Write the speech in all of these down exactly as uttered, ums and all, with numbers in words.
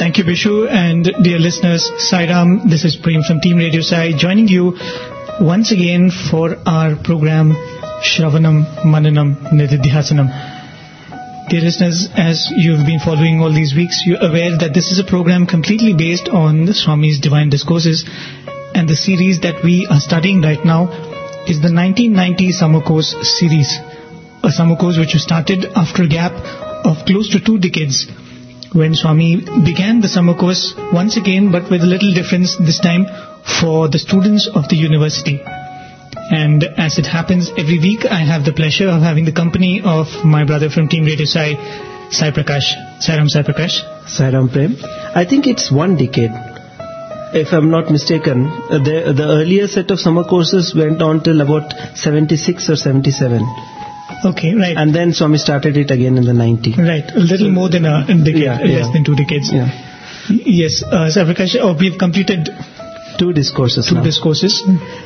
Thank you, Bishu. And dear listeners, Sai Ram, this is Prem from Team Radio Sai, joining you once again for our program Shravanam Mananam Nididhyasanam. Dear listeners, as you've been following all these weeks, you're aware that this is a program completely based on the Swami's Divine Discourses, and the series that we are studying right now is the nineteen ninety Summer Course series, a summer course which was started after a gap of close to two decades, when Swami began the summer course once again, but with a little difference this time for the students of the university. And as it happens every week, I have the pleasure of having the company of my brother from Team Radio Sai, Sai Prakash. Sai Ram, Sai Prakash. Sai Ram, Prem. I think it's one decade. If I'm not mistaken, the, the earlier set of summer courses went on till about seventy-six or seventy-seven. Okay, right. And then Swami started it again in the nineties. Right, a little so, more than a decade, yeah, less yeah. than two decades. Yeah. Yes, uh, Sai Prakash, oh, we've completed two discourses Two now. discourses.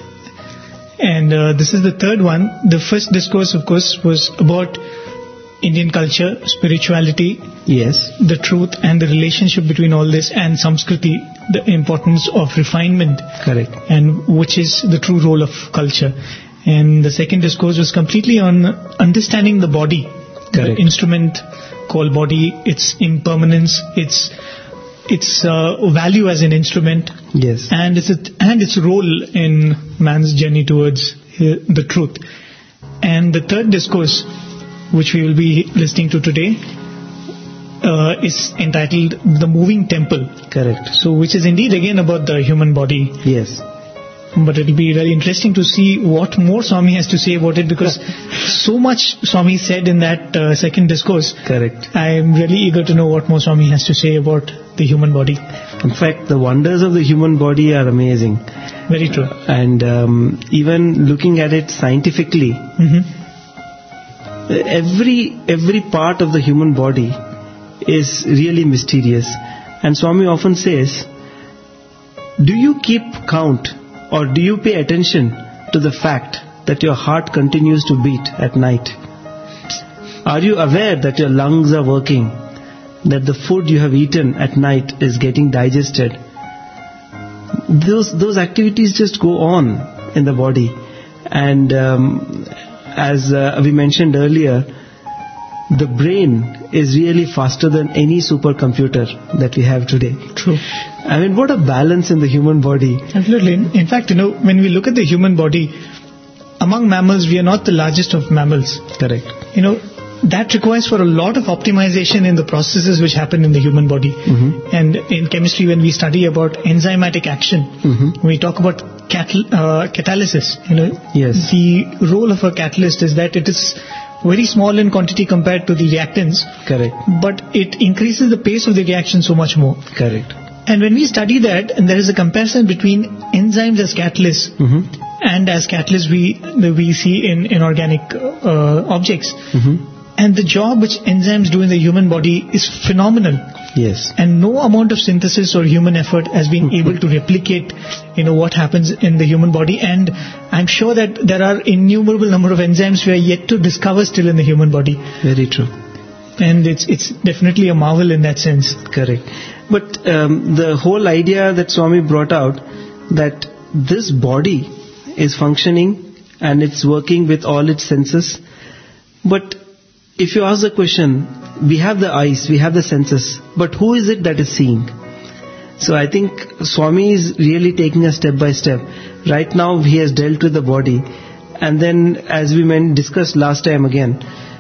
And uh, this is the third one. The first discourse, of course, was about Indian culture, spirituality, yes, the truth and the relationship between all this, and Samskriti, the importance of refinement. Correct. And which is the true role of culture. And the second discourse was completely on understanding the body, Correct. the instrument called body, its impermanence, its its uh, value as an instrument, yes, and its and its role in man's journey towards uh, the truth. And the third discourse, which we will be listening to today, uh, is entitled "The Moving Temple." Correct. So, which is indeed again about the human body. Yes. But it will be very interesting to see what more Swami has to say about it, because so much Swami said in that uh, second discourse. Correct. I am really eager to know what more Swami has to say about the human body. In fact, the wonders of the human body are amazing. Very true. And um, even looking at it scientifically, Mm-hmm. every every part of the human body is really mysterious. And Swami often says, do you keep count, or do you pay attention to the fact that your heart continues to beat at night? Are you aware that your lungs are working, that the food you have eaten at night is getting digested? Those those activities just go on in the body. And um, as uh, we mentioned earlier, the brain is really faster than any supercomputer that we have today. True. I mean, what a balance in the human body. Absolutely. In, in fact, you know, when we look at the human body, among mammals, we are not the largest of mammals. Correct. You know, that requires for a lot of optimization in the processes which happen in the human body. Mm-hmm. And in chemistry, when we study about enzymatic action, Mm-hmm. we talk about catal- uh, catalysis. You know, Yes. the role of a catalyst is that it is very small in quantity compared to the reactants, Correct. but it increases the pace of the reaction so much more. Correct. And when we study that, and there is a comparison between enzymes as catalysts Mm-hmm. and as catalysts we we see in inorganic uh, objects, Mm-hmm. and the job which enzymes do in the human body is phenomenal. Yes. And no amount of synthesis or human effort has been able to replicate, you know, what happens in the human body. And I'm sure that there are innumerable number of enzymes we are yet to discover still in the human body. Very true. And it's it's definitely a marvel in that sense. Correct. But um, the whole idea that Swami brought out, that this body is functioning and it's working with all its senses. But if you ask the question, we have the eyes, we have the senses, but who is it that is seeing? So I think Swami is really taking us step by step. Right now he has dealt with the body, and then as we men discussed last time again,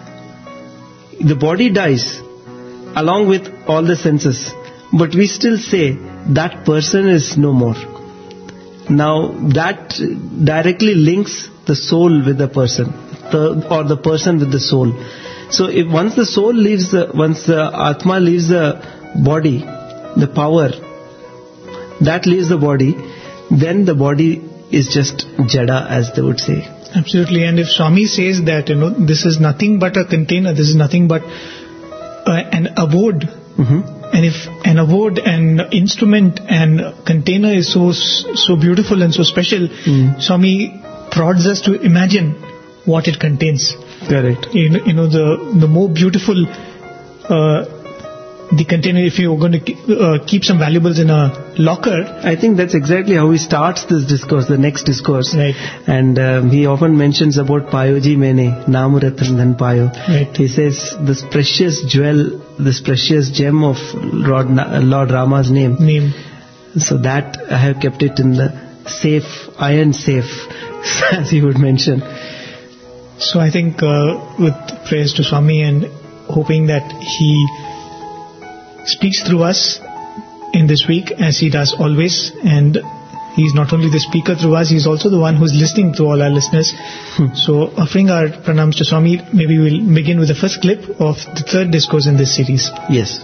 the body dies along with all the senses, but we still say that person is no more. Now that directly links the soul with the person, the, or the person with the soul. So if once the soul leaves the, once the Atma leaves the body, the power, that leaves the body, then the body is just jada, as they would say. Absolutely. And if Swami says that, you know, this is nothing but a container, this is nothing but uh, an abode, Mm-hmm. and if an abode and instrument and container is so so beautiful and so special, Mm. Swami prods us to imagine what it contains. Correct. You know, you know the the more beautiful uh, the container, if you're going to keep, uh, keep some valuables in a locker. I think that's exactly how he starts this discourse, the next discourse. Right. And um, he often mentions about Payoji Mene, Namu Ratan Dhan Payo. Right. He says this precious jewel, this precious gem of Lord, Lord Rama's name. Name. So that I have kept it in the safe, iron safe, as he would mention. So I think uh, with prayers to Swami and hoping that he speaks through us in this week as he does always, and he's not only the speaker through us, he's also the one who's listening to all our listeners. Hmm. So offering our pranams to Swami, maybe we'll begin with the first clip of the third discourse in this series. Yes.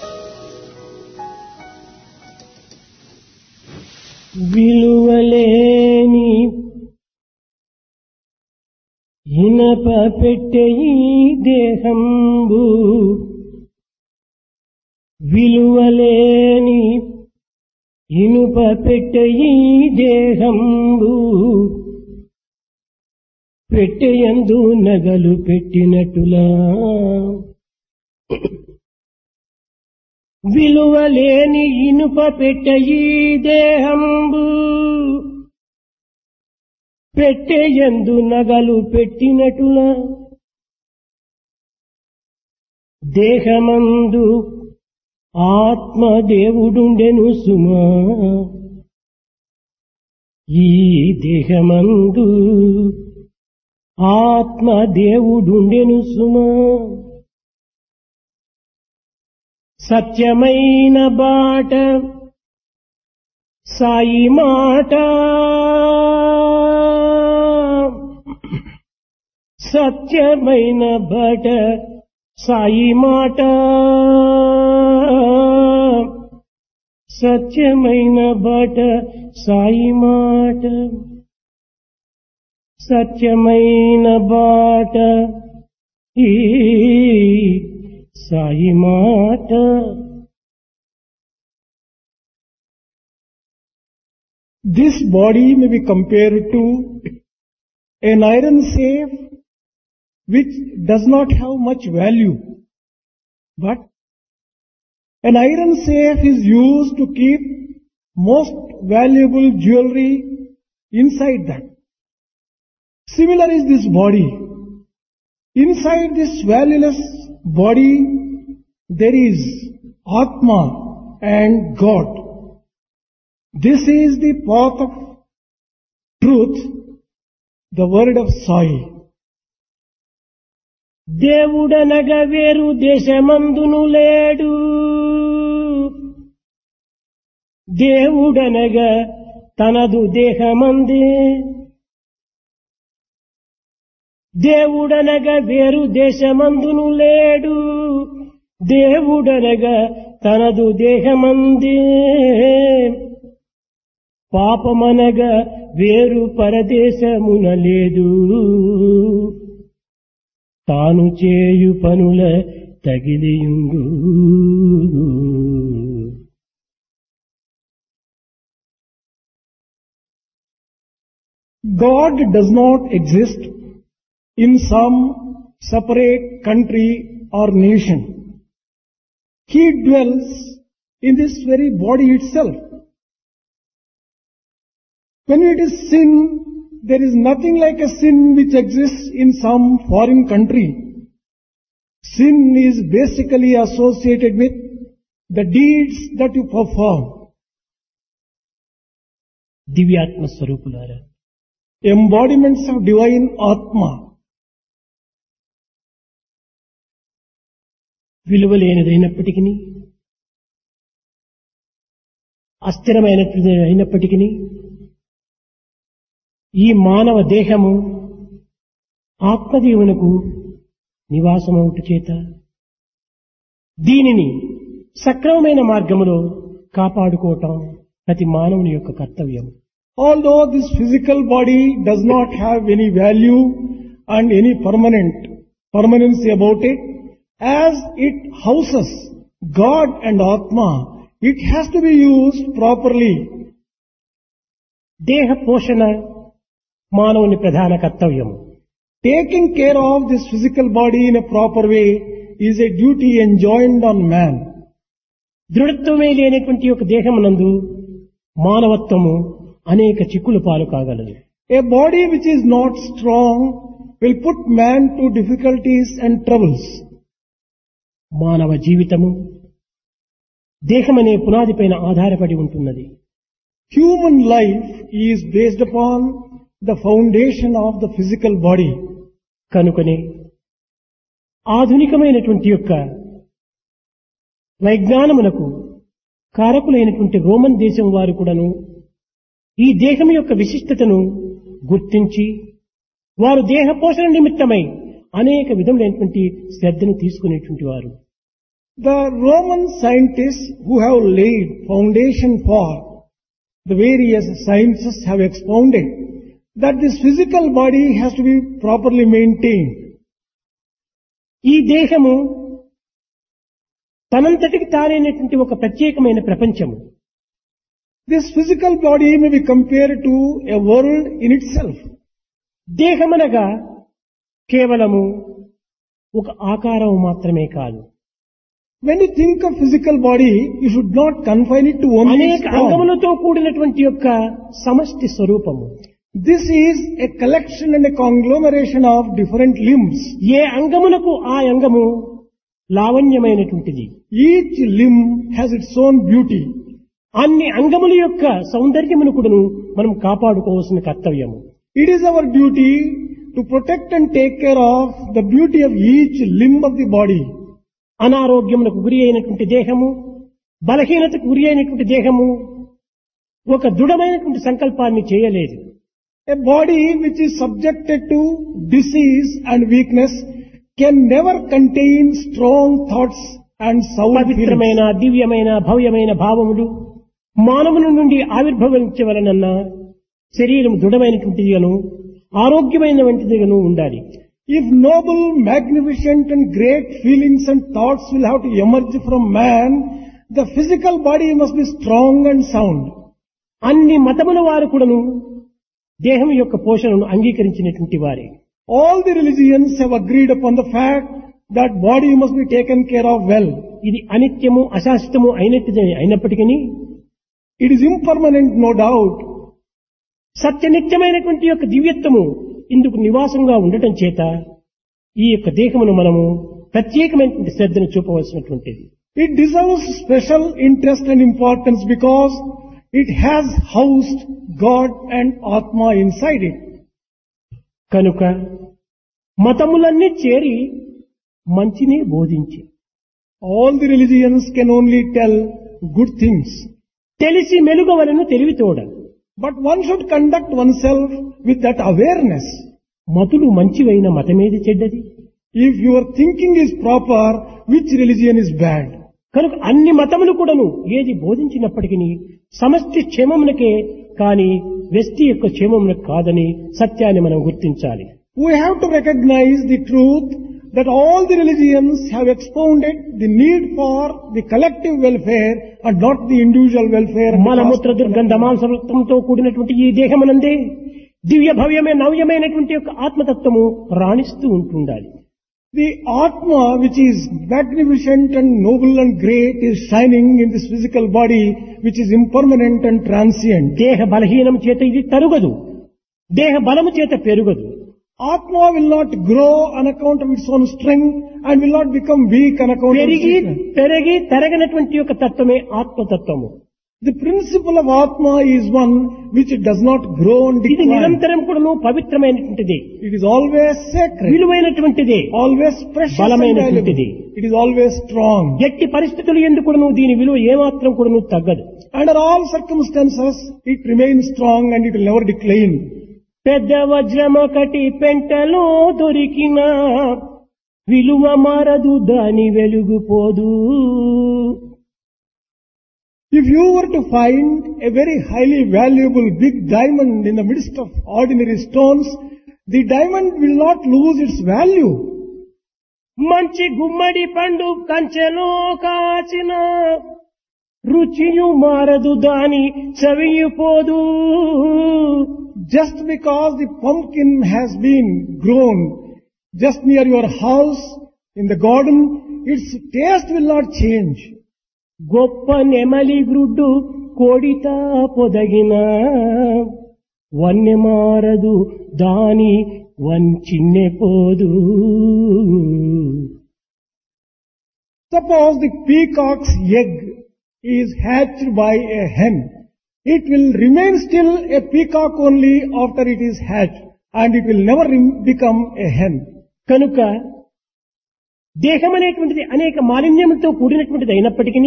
విలువలేని ఇనప పెట్టెయి దేహంబు విలువలేని ఇనుప పెట్టెయి దేహంబు పెట్టెయందు నగలు పెట్టినట్టులా విలువలేని ఇనుప పెట్టెయి దేహంబు పెట్టెయందు నగలు పెట్టినట్టులా దేహమందు ఆత్మ దేవుడుండెను సుమా ఈ దేహమందు ఆత్మ దేవుడుండెను సుమా సత్యమైన బాట సాయి మాట సత్యమైన బాట సాయి మాట సత్యమైన బాట సాయి మాట సత్యమైన బాట ఈ సాయి మాట. This body may be compared to an iron safe which does not have much value, but an iron safe is used to keep most valuable jewelry inside that. Similar is this body. Inside this valueless body there is Atma and God. This is the path of truth, the word of Sai. దేవుడనగ వేరు దేశమందును లేడు దేవుడనగ తనదు దేహమందే దేవుడనగ వేరు దేశమందును లేడు దేవుడనగ తనదు దేహమందే పాపమనగ వేరు పరదేశమున లేదు తాను చేయు పనుల తగిలియుండు. God does not exist in some separate country or nation. He dwells in this very body itself. When it is sin, there is nothing like a sin which exists in some foreign country. Sin is basically associated with the deeds that you perform. దివ్యాత్మ స్వరూపులారా, Embodiments of divine Atma. విలువలేనిదైనప్పటికీ అస్థిరమైనది అయినప్పటికీ ఈ మానవ దేహము ఆత్మదేవునకు నివాసమవుట చేత దీనిని సక్రమమైన మార్గములో కాపాడుకోవటం ప్రతి మానవుని యొక్క కర్తవ్యం. Although this physical body does not have any value and any permanent permanency about it, as it houses God and Atma, it has to be used properly. దేహ పోషణ మానవుని ప్రధాన కర్తవ్యము. Taking care of this physical body in a proper way is a duty enjoined on man. దృఢత్వమే లేనటువంటి ఒక దేహమునందు మానవత్వము అనేక చిక్కులు పాలు కాగలదు. A body which is not strong will put man to difficulties and troubles. మానవ జీవితము దేహమనే పునాదిపైన ఆధారపడి ఉంటున్నది. Human life is based upon the foundation of the physical body. కనుకనే ఆధునికమైనటువంటి యొక్క వైజ్ఞానమునకు కారకులైనటువంటి రోమన్ దేశం వారు కూడాను ఈ దేహం యొక్క విశిష్టతను గుర్తించి వారు దేహ పోషణ నిమిత్తమై అనేక విధములైనటువంటి శ్రద్ధను తీసుకునేటువంటి వారు. The Roman scientists who have laid foundation for the various sciences have expounded that this physical body has to be properly maintained. ఈ దేహము తనంతటికి తానైనటువంటి ఒక ప్రత్యేకమైన ప్రపంచము. This physical body may be compared to a world in itself. దేహమనగా కేవలము ఒక ఆకారం మాత్రమే కాదు. When you think of physical body, you should not confine it to only its అనేక form. అంగములతో కూడినటువంటి యొక్క సమష్టి స్వరూపము. This is a collection and a conglomeration of different limbs. ఏ అంగమునకు ఆ అంగము లావణ్యమైనటువంటిది. Each limb has its own beauty. అన్ని అంగముల యొక్క సౌందర్యమును కూడాను మనం కాపాడుకోవాల్సిన కర్తవ్యము. It is our duty to protect and take care of the beauty of each limb of the body. అనారోగ్యములకు గురి అయినటువంటి దేహము, బలహీనతకు గురి అయినటువంటి దేహము ఒక దృఢమైనటువంటి సంకల్పాన్ని చేయలేదు. A body which is subjected to disease and weakness can never contain strong thoughts and sound పవిత్రమైన feelings. దివ్యమైన భవ్యమైన భావములు మానవుని నుండి ఆవిర్భవించవలనన్న శరీరం దృఢమైనటువంటిదిగాను ఆరోగ్యమైనటువంటిదిగాను ఉండాలి. If noble, magnificent and great feelings and thoughts will have to emerge from man, the physical body must be strong and sound. అన్ని మతముల వారు కూడాను దేహం యొక్క పోషణను అంగీకరించినటువంటి వారే. All the religions have agreed upon the fact that body must be taken care of well. ఇది అనిత్యము అశాశ్వతము అయినట్టుదే అయినప్పటికీ It is impermanent, no doubt. సత్యనిత్యమైనటువంటి యొక్క దివ్యత్వము ఇందుకు నివాసంగా ఉండటం చేత ఈ యొక్క దేహమును మనము ప్రత్యేకమైనటువంటి శ్రద్ధను చూపవలసినటువంటిది. It deserves special interest and importance because it has housed God and Atma inside it. కనుక మతములన్నీ చేరి మంచినే బోధించి All the religions can only tell good things. తెలిసి మెలుగవలను తెలివితోడ. But one should conduct oneself with that awareness. మతులు మంచివైన మతమేది చెడ్డది. If your thinking is proper, which religion is bad? కనుక అన్ని మతములు కూడాను ఏది బోధించినప్పటికీ సమష్టి క్షేమమునకే కాని వ్యక్తి యొక్క క్షేమమునకు కాదని సత్యాన్ని మనం గుర్తించాలి. We have to recognize the truth that all the religions have expounded the need for the collective welfare and not the individual welfare. మలమూత్ర దుర్గంధమాంసతో కూడినటువంటి ఈ దేహమునందే దివ్య భవ్యమే నవ్యమైనటువంటి యొక్క ఆత్మతత్వము రాణిస్తూ ఉంటుండాలి. The Atma, which is magnificent and noble and great, is shining in this physical body, which is impermanent and transient. దేహ బలహీనం చేత ఇది తరుగదు, దేహ బలము చేత పెరుగదు. Atma will not grow on account of its own strength and will not become weak on account of its పెరిగి weakness. పెరిగి తరగనటువంటి యొక్క తత్వమే ఆత్మతత్వము. The principle of Atma is one which does not grow and ఇది decline. నిరంతరం కూడాను పవిత్రమైనటువంటిది, It is always sacred, విలువైనటువంటిది, always precious and బలమైనటువంటిది. valuable. It is always strong. ఎట్టి పరిస్థితులు ఎందుకు కూడాను దీని విలువ ఏమాత్రం కూడాను తగ్గదు. Under all circumstances, it remains strong and it will never decline. పెద్ద వజ్రమొకటి పెంటలో దొరికిన విలువ మారదు, దాని వెలుగుపోదు. If you were to find a very highly valuable big diamond in the midst of ordinary stones, the diamond will not lose its value. మంచి గుమ్మడి పండు కంచెలో కాచిన రుచియు మారదు, దాని చవియుపోదు. Just because the pumpkin has been grown just near your house in the garden, its taste will not change. గొప్ప నెమలి గ్రుడ్డు కోడితా పొదగిన వన్నె మారదు దాని వంచిన్నె పోదు. Suppose the peacock's egg is hatched by a hen. It will remain still a peacock only after it is hatched, and it will never rem- become a hen. కనుక దేహం అనేటువంటిది అనేక మాలిన్యములతో కూడినటువంటిది అయినప్పటికీ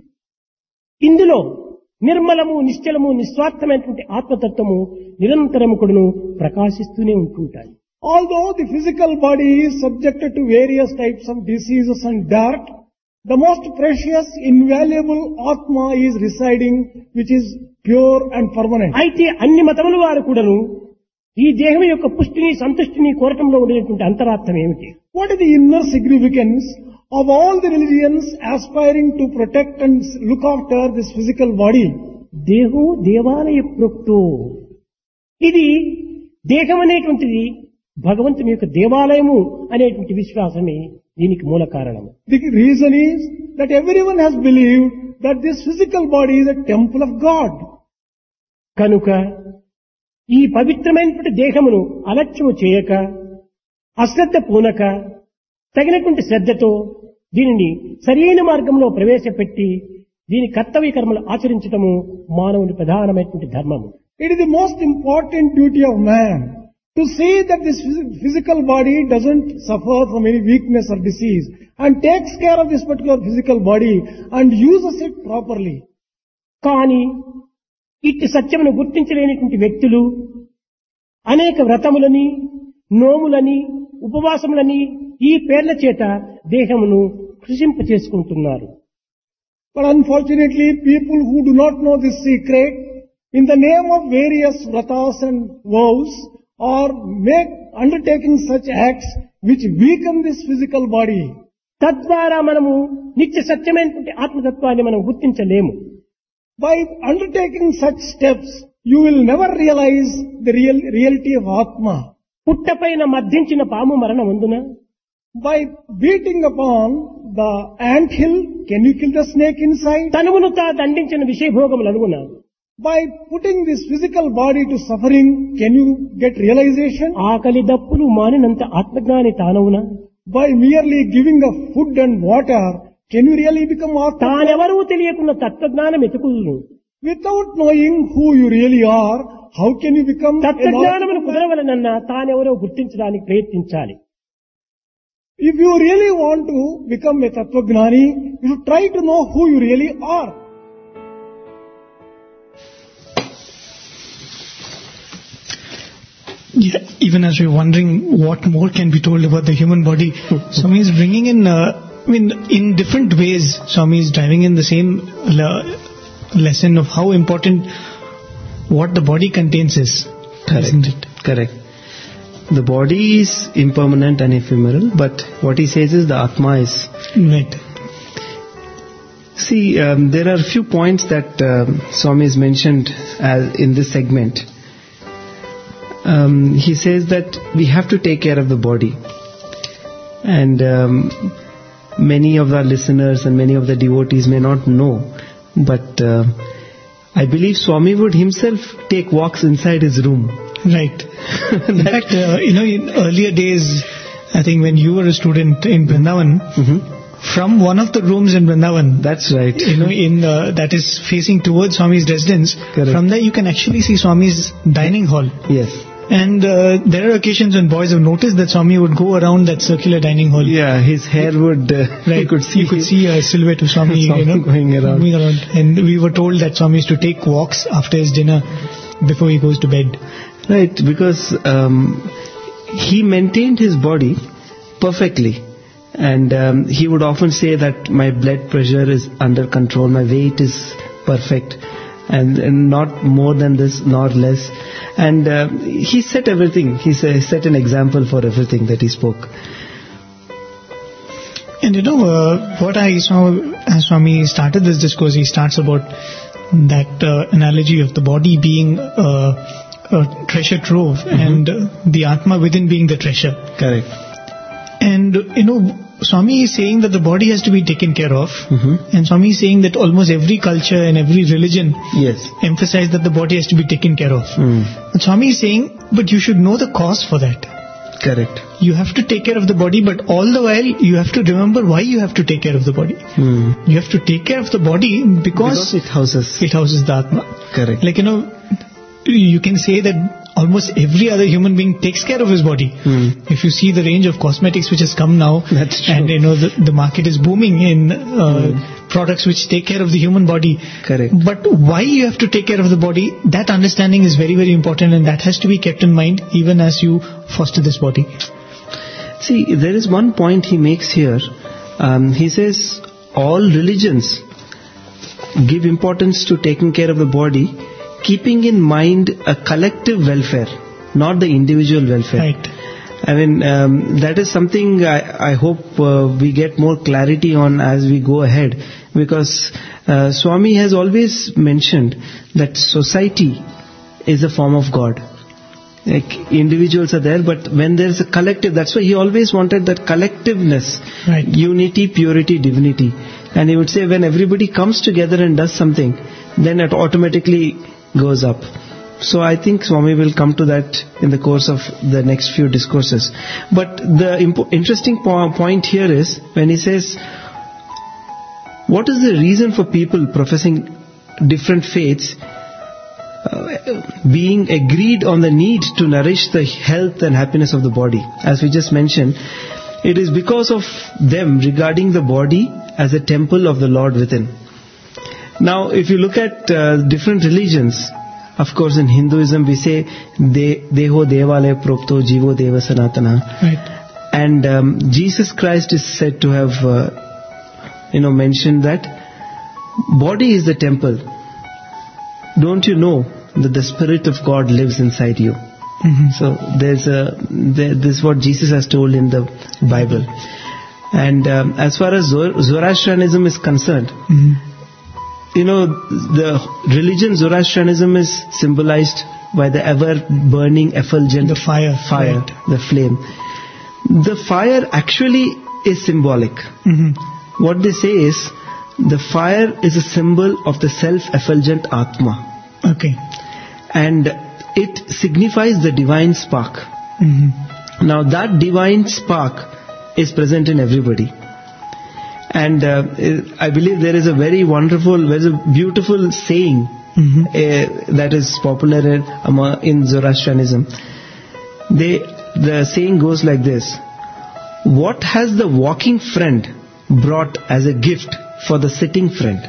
ఇందులో నిర్మలము నిశ్చలము నిస్వార్థమైనటువంటి ఆత్మతత్వము నిరంతరము కూడాను ప్రకాశిస్తూనే ఉంటుంటాయి. Although the physical body is subjected to various types of diseases and dirt, the most precious, invaluable Atma is residing, which is pure and permanent. అయితే అన్ని మతముల వారు కూడాను ఈ దేహం యొక్క పుష్టిని సంతుష్టిని కోరటంలో ఉండేటువంటి అంతరార్థం ఏమిటి? What is the inner significance of all the religions aspiring to protect and look after this physical body? దేహో దేవాలయ ప్రోక్తో. ఇది దేహం అనేటువంటిది భగవంతుని యొక్క దేవాలయము అనేటువంటి విశ్వాసమే దీనికి మూల కారణం. The reason is that everyone has believed that this physical body is a temple of God. కనుక ఈ పవిత్రమైనటువంటి దేహమును అలక్ష్యము చేయక అశ్రద్ధ పూనక తగినటువంటి శ్రద్ధతో దీనిని సరైన మార్గంలో ప్రవేశపెట్టి దీని కర్తవ్య కర్మలు ఆచరించటము మానవుని ప్రధానమైనటువంటి ధర్మము. It is the most important duty of man to see that this physical body doesn't suffer from any weakness or disease and takes care of this particular physical body and uses it properly. కానీ ఇట్టి సత్యమును గుర్తించలేనటువంటి వ్యక్తులు అనేక వ్రతములని నోములని ఉపవాసములని ఈ పేర్ల చేత దేహమును కృషింప చేసుకుంటున్నారు. But unfortunately, people who do not know this secret, in the name of various vratas and vows, or make undertaking such acts which weaken this physical body. తద్వారా మనము నిత్య సత్యమైనటువంటి ఆత్మతత్వాన్ని మనం గుర్తించలేము. By undertaking such steps, you will never realize the real reality of Atma. పుట్టపైన మద్దించిన పాము మరణం అందున. By beating upon the ant hill, can you kill the snake inside? తనువును తా దండించిన విషయభోగములు అనుగుణ. By putting this physical body to suffering, can you get realization? ఆకలి దప్పులు మానినంత ఆత్మజ్ఞాని తానవున. By merely giving of food and water, can you really become Atma? తానెవరూ తెలియకున్న తత్వజ్ఞానం ఎతుకుదును. Without knowing who you really are, how can you become a తత్వజ్ఞానమును knowledgeable? కుదరవలనన్నా తానెవరో గుర్తించడానికి ప్రయత్నించాలి. If you really want to become a Tattvagnani, you should try to know who you really are. Yeah, even as we're wondering what more can be told about the human body, Swami is bringing in, uh, I mean, in different ways, Swami is driving in the same le- lesson of how important what the body contains is. Correct. Isn't it? Correct. The body is impermanent and ephemeral, but what he says is the Atma is. Right. See, um, there are a few points that um, Swami has mentioned as in this segment. Um, he says that we have to take care of the body. And um, many of our listeners and many of the devotees may not know, but uh, I believe Swami would himself take walks inside his room. Right. In fact, uh, you know, in earlier days, I think when you were a student in Vrindavan, Mm-hmm. from one of the rooms in Vrindavan, That's right. you know, in uh, that is facing towards Swami's residence, Correct. from there you can actually see Swami's dining hall. Yes. And uh, there are occasions when boys have noticed that Swami would go around that circular dining hall. Yeah, his hair would, uh, Right. you could see. You could see a silhouette of Swami, Swami you know, going around. moving around. And we were told that Swami used to take walks after his dinner before he goes to bed. Right, because um, he maintained his body perfectly. And um, he would often say that my blood pressure is under control, my weight is perfect, and, and not more than this, nor less. And uh, he set everything. He sa- set an example for everything that he spoke. And you know, uh, what I saw as Swami started this discourse, he starts about that uh, analogy of the body being uh, a treasure trove, and uh, the Atma within being the treasure. Correct. And you know, Swami is saying that the body has to be taken care of, Mhm. and Swami is saying that almost every culture and every religion Yes. emphasize that the body has to be taken care of. Mm. And Swami is saying, but you should know the cause for that. Correct. You have to take care of the body, but all the while you have to remember why you have to take care of the body. Mm. You have to take care of the body because, Because it houses. it houses the Atma. Correct. Like, you know, you can say that almost every other human being takes care of his body. Mm. If you see the range of cosmetics which has come now, That's true. and you know the, the market is booming in uh, products which take care of the human body. Correct. But why you have to take care of the body, that understanding is very, very important, and that has to be kept in mind even as you foster this body. See, there is one point he makes here. Um, he says all religions give importance to taking care of the body, keeping in mind a collective welfare, not the individual welfare. Right. I mean, um, that is something I, I hope uh, we get more clarity on as we go ahead, because uh, Swami has always mentioned that society is a form of God. Like individuals are there, but when there is a collective, that's why he always wanted that collectiveness, Right. unity, purity, divinity. And he would say when everybody comes together and does something, then it automatically goes up. So I think Swami will come to that in the course of the next few discourses. But the impo- interesting po- point here is when he says, what is the reason for people professing different faiths uh, being agreed on the need to nourish the health and happiness of the body? As we just mentioned, it is because of them regarding the body as a temple of the Lord within. Now, if you look at uh, different religions, of course in Hinduism we say De- Deho Devalaya Propto Jivo Deva Sanatana. Right. And um, Jesus Christ is said to have uh, you know mentioned that body is the temple. Don't you know that the Spirit of God lives inside you? Mhm. So there's a there, this is what Jesus has told in the Bible. And um, as far as Zor- Zoroastrianism is concerned, Mhm. you know, the religion Zoroastrianism is symbolized by the ever-burning effulgent The fire. fire, Right. the flame. The fire actually is symbolic. Mhm. What they say is, the fire is a symbol of the self-effulgent Atma. Okay. And it signifies the divine spark. Mhm. Now that divine spark is present in everybody. And uh, I believe there is a very wonderful, there is a beautiful saying Mhm. uh, that is popular in, among- in Zoroastrianism. They, the saying goes like this: what has the walking friend brought as a gift for the sitting friend?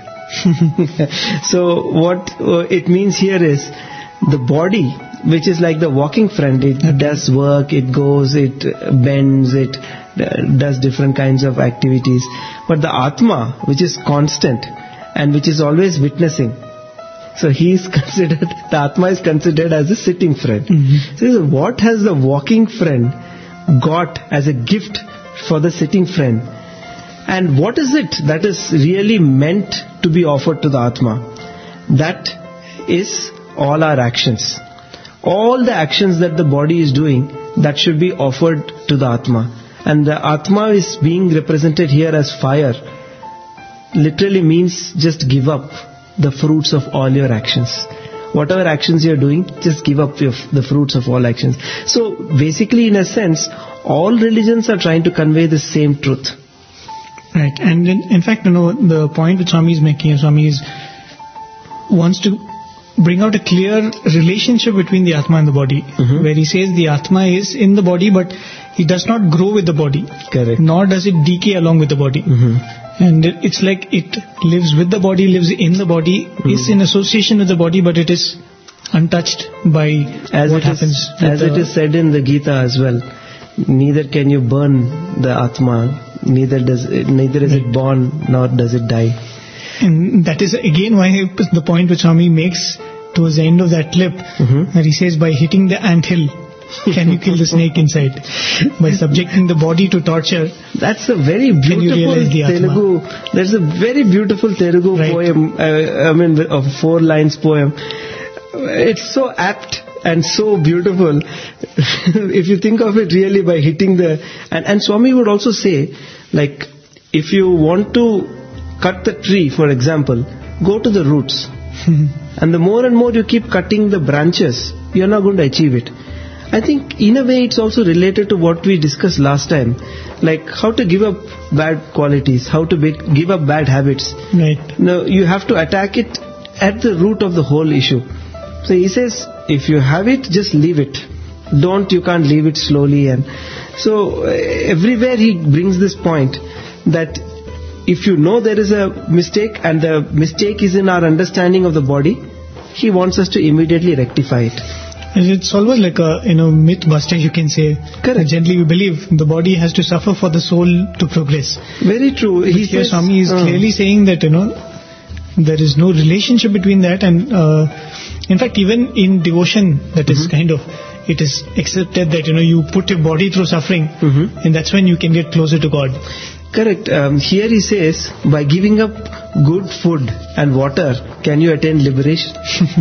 So what uh, it means here is the body, which is like the walking friend. It does work, it goes, it uh, bends, it uh, does different kinds of activities. But the Atma, which is constant and which is always witnessing, so he is considered, the Atma is considered as a sitting friend. Mhm. So what has the walking friend got as a gift for the sitting friend? And what is it that is really meant to be offered to the Atma? That is all our actions. All the actions that the body is doing, that should be offered to the Atma. And the Atma is being represented here as fire. Literally means just give up the fruits of all your actions. Whatever actions you're doing, just give up your, the fruits of all actions. So basically, in a sense, all religions are trying to convey the same truth. Right. And in, in fact, you know, the point which Swami is making, Swami is wants to bring out a clear relationship between the Atma and the body, Mhm. where he says the Atma is in the body, but it does not grow with the body, Correct. nor does it decay along with the body. Mhm. And it- it's like it lives with the body, lives in the body, is in association with the body, but it is untouched by As what it happens. is, with as the- it is said in the Gita as well, neither can you burn the Atma, neither does it, neither is it born, nor does it die. And that is again why the point which Swami makes towards the end of that clip, Mhm. that he says, by hitting the anthill, can you kill the snake inside? By subjecting the body to torture. That's a very you beautiful realize the Atma? Telugu. There's a very beautiful Telugu Right. poem. Uh, I mean, a four lines poem. It's so apt and so beautiful. If you think of it really by hitting the... And, and Swami would also say, like, if you want to cut the tree, for example, go to the roots. And the more and more you keep cutting the branches, you're not going to achieve it. I think in a way it's also related to what we discussed last time. Like how to give up bad qualities, how to be, give up bad habits. Right. No, you have to attack it at the root of the whole issue. So he says, if you have it, just leave it. Don't, you can't leave it slowly. And so uh, everywhere he brings this point that if you know there is a mistake and the mistake is in our understanding of the body, he wants us to immediately rectify it. And it's always like a, you know, myth buster, you can say. Correct. Generally we believe the body has to suffer for the soul to progress. Very true. But He here says, Swami is uh, clearly saying that, you know, there is no relationship between that, and uh, in fact even in devotion that is Mm-hmm. kind of, it is accepted that, you know, you put your body through suffering, Mhm. and that's when you can get closer to God. Correct. Um, here he says, by giving up good food and water, can you attain liberation?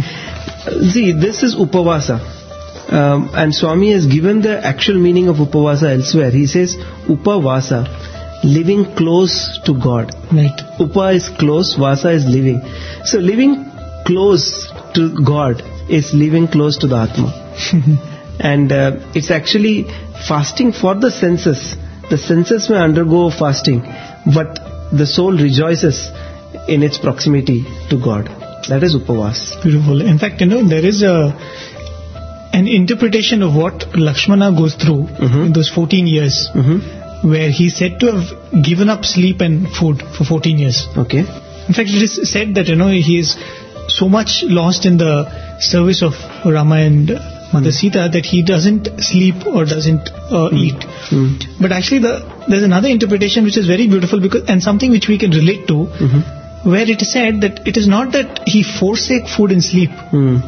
See, this is upavasa. Um, and Swami has given the actual meaning of upavasa elsewhere. He says, upavasa, living close to God. Right. Upa is close, vasa is living. So living close to God is living close to the Atma. And uh, it's actually fasting for the senses. The senses may undergo fasting, but the soul rejoices in its proximity to God. That is upavas. Beautiful. In fact, you know, there is a an interpretation of what Lakshmana goes through Mhm. in those fourteen years, Mm-hmm. where he's said to have given up sleep and food for fourteen years. Okay. In fact, it is said that, you know, he is so much lost in the service of Rama and Mother Sita that he doesn't sleep or doesn't uh, eat. Mm. But actually, the, there's another interpretation which is very beautiful, because and something which we can relate to, Mm-hmm. where it is said that it is not that he forsake food and sleep, Mm.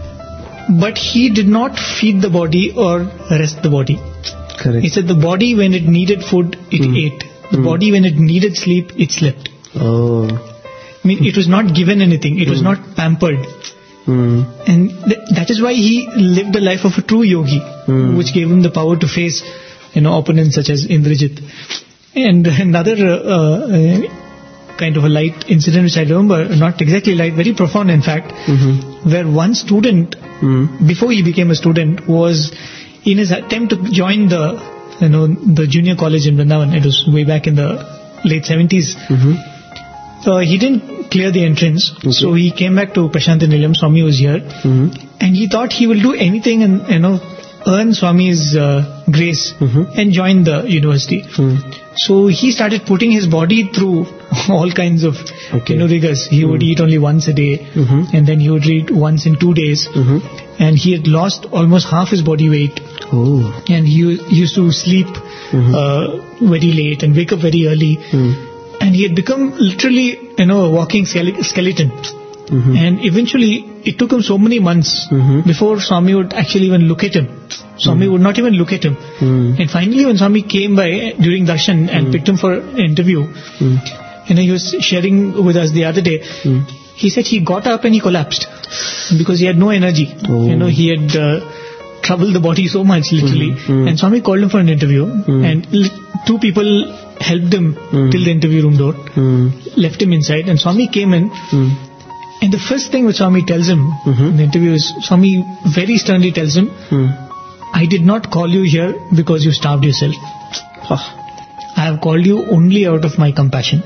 but he did not feed the body or rest the body. He Correct. said the body, when it needed food, it Mm. ate. The Mm. body, when it needed sleep, it slept. Oh. I mean, it was not given anything. It was Mm. not pampered. Mm. And th- that is why he lived the life of a true yogi, Mm. which gave him the power to face, you know, opponents such as Indrajit. And another uh, uh, kind of a light incident which I remember, not exactly light, very profound in fact, Mm-hmm. where one student, Mm. before he became a student, was in his attempt to join the, you know, the junior college in Vrindavan. It was way back in the late seventies. Mm-hmm. Uh, he didn't clear the entrance, Okay. so he came back to Prashanthi Nilayam. Swami was here, Mm-hmm. and he thought he will do anything and, you know, earn Swami's uh, grace Mhm. and join the university. Mm. So he started putting his body through all kinds of, Okay. you know, rigors. He would eat only once a day, Mhm. and then he would eat once in two days, Mm-hmm. and he had lost almost half his body weight, Oh. and he u- used to sleep Mhm. uh, very late and wake up very early, Mm. and he had become literally, you know, a walking skele- skeleton. Mm-hmm. And eventually, it took him so many months Mhm. before Swami would actually even look at him. Swami would not even look at him. Mm. And finally, when Swami came by during darshan and picked him for an interview, Mm. you know, he was sharing with us the other day. Mm. He said he got up and he collapsed because he had no energy. Oh. You know, he had uh, troubled the body so much, literally. Mhm. Mm. And Swami called him for an interview, Mm. and li- two people helped him Mm. till the interview room door, Mm. left him inside, and Swami came in. Mm. And the first thing which Swami tells him Mhm. in the interview is, Swami very sternly tells him, Mm. I did not call you here because you starved yourself. Ah. I have called you only out of my compassion.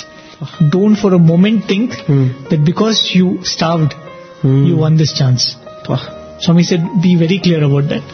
Don't for a moment think Mm. that because you starved, Mm. you won this chance. Ah. Swami said, be very clear about that.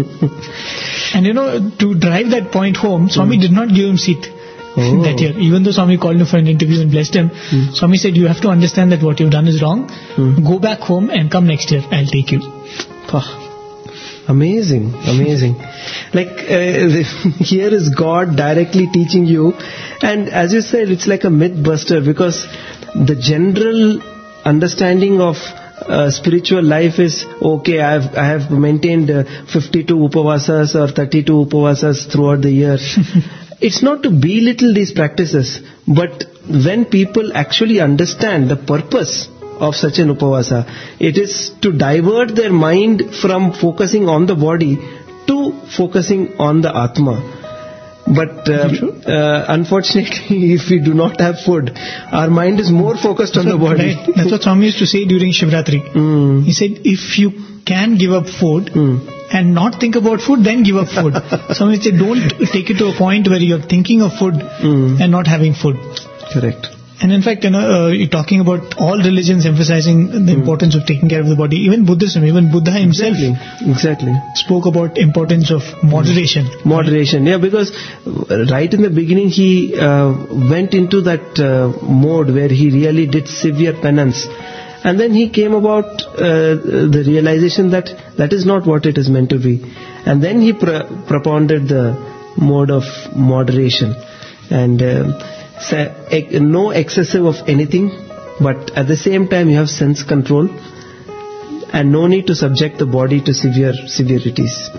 And you know, to drive that point home, Swami did not give him seat Oh. that year. Even though Swami called him for an interview and blessed him, Swami said, you have to understand that what you've done is wrong. Mm. Go back home and come next year. I'll take you. Ah. Amazing, amazing. Like uh, here is God directly teaching you, and as you said, it's like a myth buster, because the general understanding of uh, spiritual life is, okay, I have I have maintained uh, fifty-two upavasas or thirty-two upavasas throughout the year. It's not to belittle these practices, but when people actually understand the purpose of such an upavasa. It is to divert their mind from focusing on the body to focusing on the Atma. But um, uh, unfortunately, if we do not have food, our mind is more focused on So, the body. right, that's what Swami used to say during Shivratri. Mm. He said, if you can give up food Mm. and not think about food, then give up food. Swami said, don't take it to a point where you're thinking of food Mm. and not having food. Correct. And in fact, you know, uh, you're talking about all religions emphasizing the importance of taking care of the body. Even Buddhism, even Buddha himself Exactly. Exactly. spoke about importance of moderation. Moderation, yeah, because right in the beginning he uh, went into that uh, mode where he really did severe penance, and then he came about uh, the realization that that is not what it is meant to be, and then he pro- propounded the mode of moderation, and uh, sa- ec- no excessive of anything, but at the same time you have sense control, and no need to subject the body to severe severities.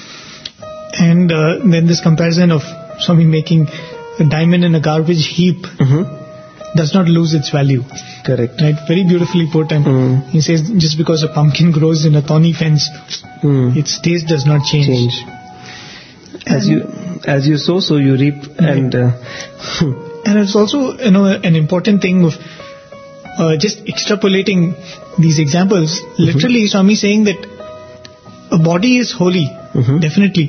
And uh, then this comparison of Swami making a diamond in a garbage heap Mm-hmm. does not lose its value. Correct. Right? Very beautifully put. And Mm. he says, just because a pumpkin grows in a thorny fence, Mm. its taste does not change. Change. As you as you sow, so you reap, and uh, And it's also, you know, an important thing of uh, just extrapolating these examples. Literally, Swami saying that a body is holy, Mhm. definitely,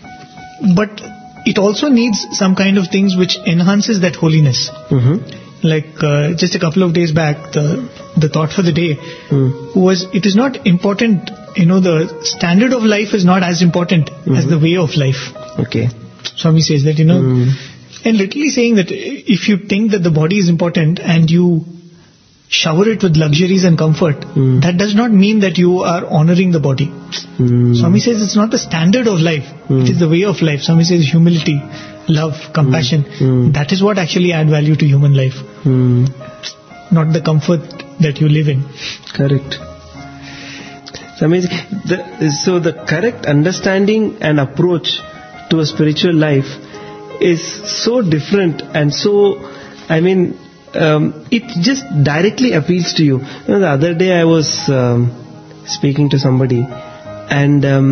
but it also needs some kind of things which enhances that holiness. Mhm. Like uh, just a couple of days back, the the thought for the day Mm. was, it is not important, you know, the standard of life is not as important as the way of life. Okay. Swami says that, you know, Mm. and literally saying that if you think that the body is important and you shower it with luxuries and comfort, Mm. that does not mean that you are honoring the body. Mm. Swami says it's not the standard of life, Mm. it is the way of life. Swami says humility, love, compassion, Mm. that is what actually add value to human life, Mm. not the comfort that you live in. Correct. It's amazing. The, so the correct understanding and approach to a spiritual life is so different and so, I mean, um, it just directly appeals to you. You know, the other day I was um, speaking to somebody, and um,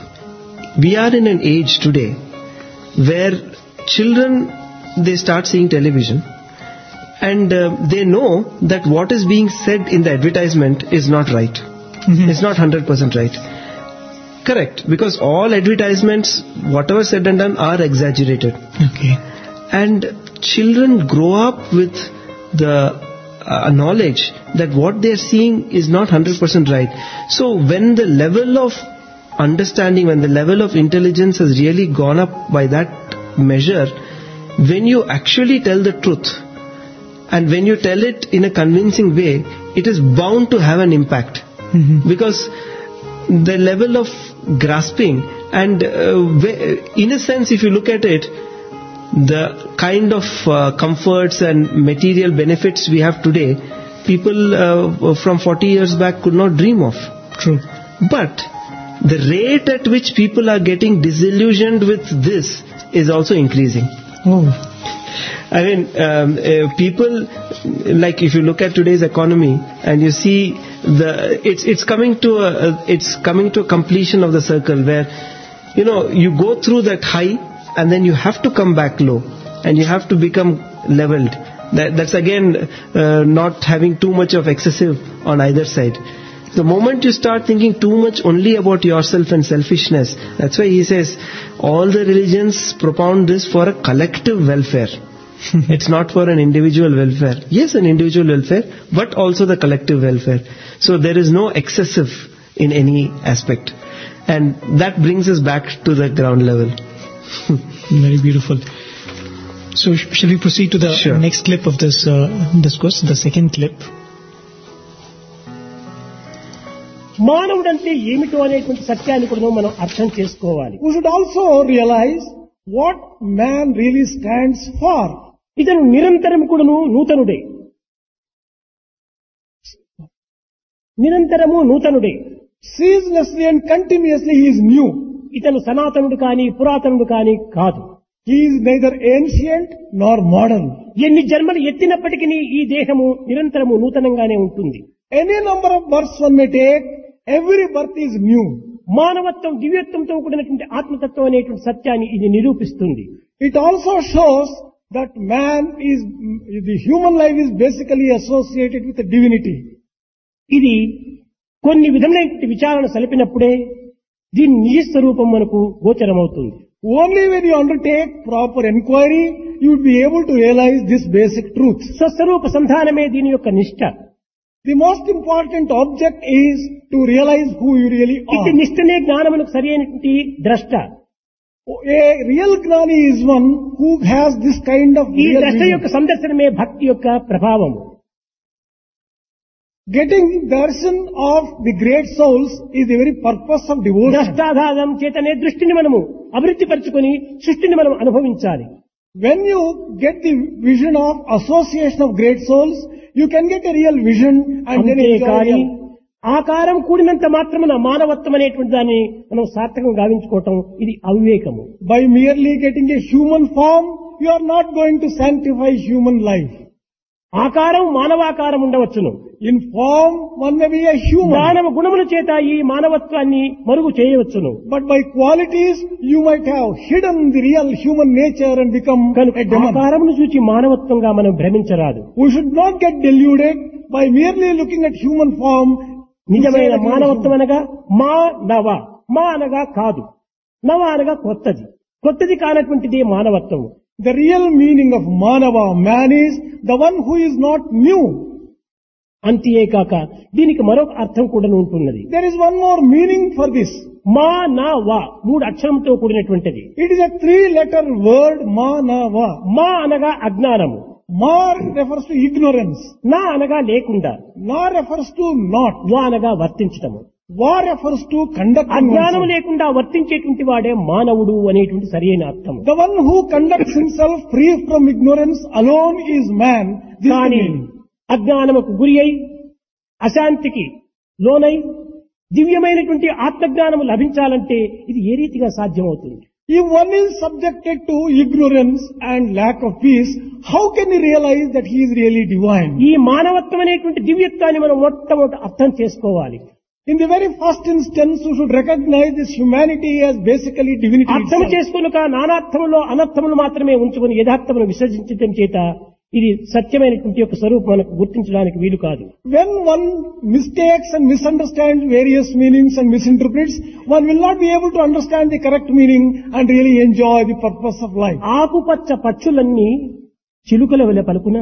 we are in an age today where children, they start seeing television, and uh, they know that what is being said in the advertisement is not right. Mhm. It's not one hundred percent right. Correct, because all advertisements, whatever said and done, are exaggerated. Okay. And children grow up with the uh, knowledge that what they are seeing is not one hundred percent right. So when the level of understanding, when the level of intelligence has really gone up by that measure, when you actually tell the truth, and when you tell it in a convincing way, it is bound to have an impact. Mhm. Because the level of grasping and uh, whe- in a sense, if you look at it, the kind of uh, comforts and material benefits we have today, people uh, from forty years back could not dream of. True. But the rate at which people are getting disillusioned with this is also increasing. Oh. I mean, um, uh, people, like if you look at today's economy and you see the, it's it's coming to a, a it's coming to a completion of the circle where, you know, you go through that high and then you have to come back low and you have to become leveled. That, that's again uh, not having too much of excessive on either side. The moment you start thinking too much only about yourself and selfishness, that's why he says all the religions propound this for a collective welfare. It's not for an individual welfare. Yes, an individual welfare, but also the collective welfare. So there is no excessive in any aspect. And that brings us back to the ground level. Very beautiful. So sh- shall we proceed to the Sure. next clip of this uh, discourse, the second clip? మానవుడంటే ఏమిటో అనేటువంటి సత్యాన్ని కూడా మనం అర్థం చేసుకోవాలి. We should also realize what man really stands for. ఇతను నిరంతరం కూడాను నూతనుడే, నిరంతరము నూతనుడే. Ceaselessly and continuously he is new. ఇతను సనాతనుడు కాని పురాతనుడు కాని కాదు. He is neither ancient nor modern. ఎన్ని జన్మలు ఎత్తినప్పటికీ ఈ దేహము నిరంతరము నూతనంగానే ఉంటుంది. Any number of births one may take, every birth is new. మానవత్వం దివ్యత్వంతో కూడినటువంటి ఆత్మతత్వం అనేటువంటి సత్యాన్ని ఇది నిరూపిస్తుంది. It also shows that man is, the human life is basically associated with the divinity. ఇది కొన్ని విధములైన విచారణ సలిపినప్పుడే దీని నిజ స్వరూపం మనకు గోచరమవుతుంది. Only when you undertake proper enquiry, you will be able to realize this basic truth. స్వస్వరూప సంధానమే దీని యొక్క నిష్ఠ. The most important object is to realize who you really ఇట్టి are. నిష్ఠనే జ్ఞానమునకు సరి అయినటువంటి ద్రష్ట. A real gnani is one who has this kind of ఈ real ద్రష్ట vision. యొక్క సందర్శనమే భక్తి యొక్క ప్రభావము. Getting darshan of the great souls is the very purpose of devotion. ద్రష్టాధారం చేతనే దృష్టిని మనము అభివృద్ధి పరచుకొని సృష్టిని మనం అనుభవించాలి. When you get the vision of association of great souls, you can get a real vision and then enjoy అంతేకాని real. ఆకారం కూడినంత మాత్రమున మానవత్వం అనేటువంటి దాన్ని మనం సార్థకం గావించుకోవటం ఇది అవివేకము. By merely getting a human form, you are not going to sanctify human life. ఆకారం మానవాకారం ఉండవచ్చును. In form, one may be a human. మానవ గుణముల చేత ఈ మానవత్వాన్ని మరుగు చేయవచ్చును. But by qualities, you might have hidden the real human nature and become కనుక a demon. ఆకారమును చూచి మానవత్వంగా మనం భ్రమించరాదు. We should not get deluded by merely looking at human form. to say నిజమైన that he is మానవత్వం human. అనగా మా నవ, మా అనగా కాదు, నవ అనగా కొత్తది, కొత్తది కానటువంటిది మానవత్వం. The real meaning of Manava, man, is the one who is not new. అంతేకాక దీనికి మరొక అర్థం కూడా ఉంటున్నది. There is one more meaning for this. మా నా వా మూడు అక్షరంతో కూడినటువంటిది. It is a three-letter word, Manava. మా అనగా అజ్ఞానము, Ma refers to ignorance. నా అనగా లేకుండా, Na refers to not. వా అనగా వర్తించటము. Va refers to conduct. అజ్ఞానం లేకుండా వర్తించేటువంటి వాడే మానవుడు అనేటువంటి సరైన అర్థం. The one who conducts himself free from ignorance alone is man. This is the కానీ meaning. అజ్ఞానముకు గురి అయి అశాంతికి లోనై దివ్యమైనటువంటి ఆత్మజ్ఞానము లభించాలంటే ఇది ఏ రీతిగా సాధ్యమవుతుంది? If one is subjected to ignorance and lack of peace, how can he realize that he is really divine? ఈ మానవత్వం అనేటువంటి దివ్యత్వాన్ని మనం మొట్టమొదట అర్థం చేసుకోవాలి. In the very first instance, we should recognize this humanity as basically divinity అర్థం itself. చేసుకునుక నానార్థములో అనర్థములు మాత్రమే ఉంచుకుని యథార్థమును విసర్జించడం చేత ఇది సత్యమైనటువంటి యొక్క స్వరూపం మనకు గుర్తించడానికి వీలు కాదు. When one mistakes and misunderstands various meanings and misinterprets, one will not be able to understand the correct meaning and really enjoy the purpose of life. ఆకుపచ్చ పక్షులన్నీ చిలుకల వలె పలుకునా,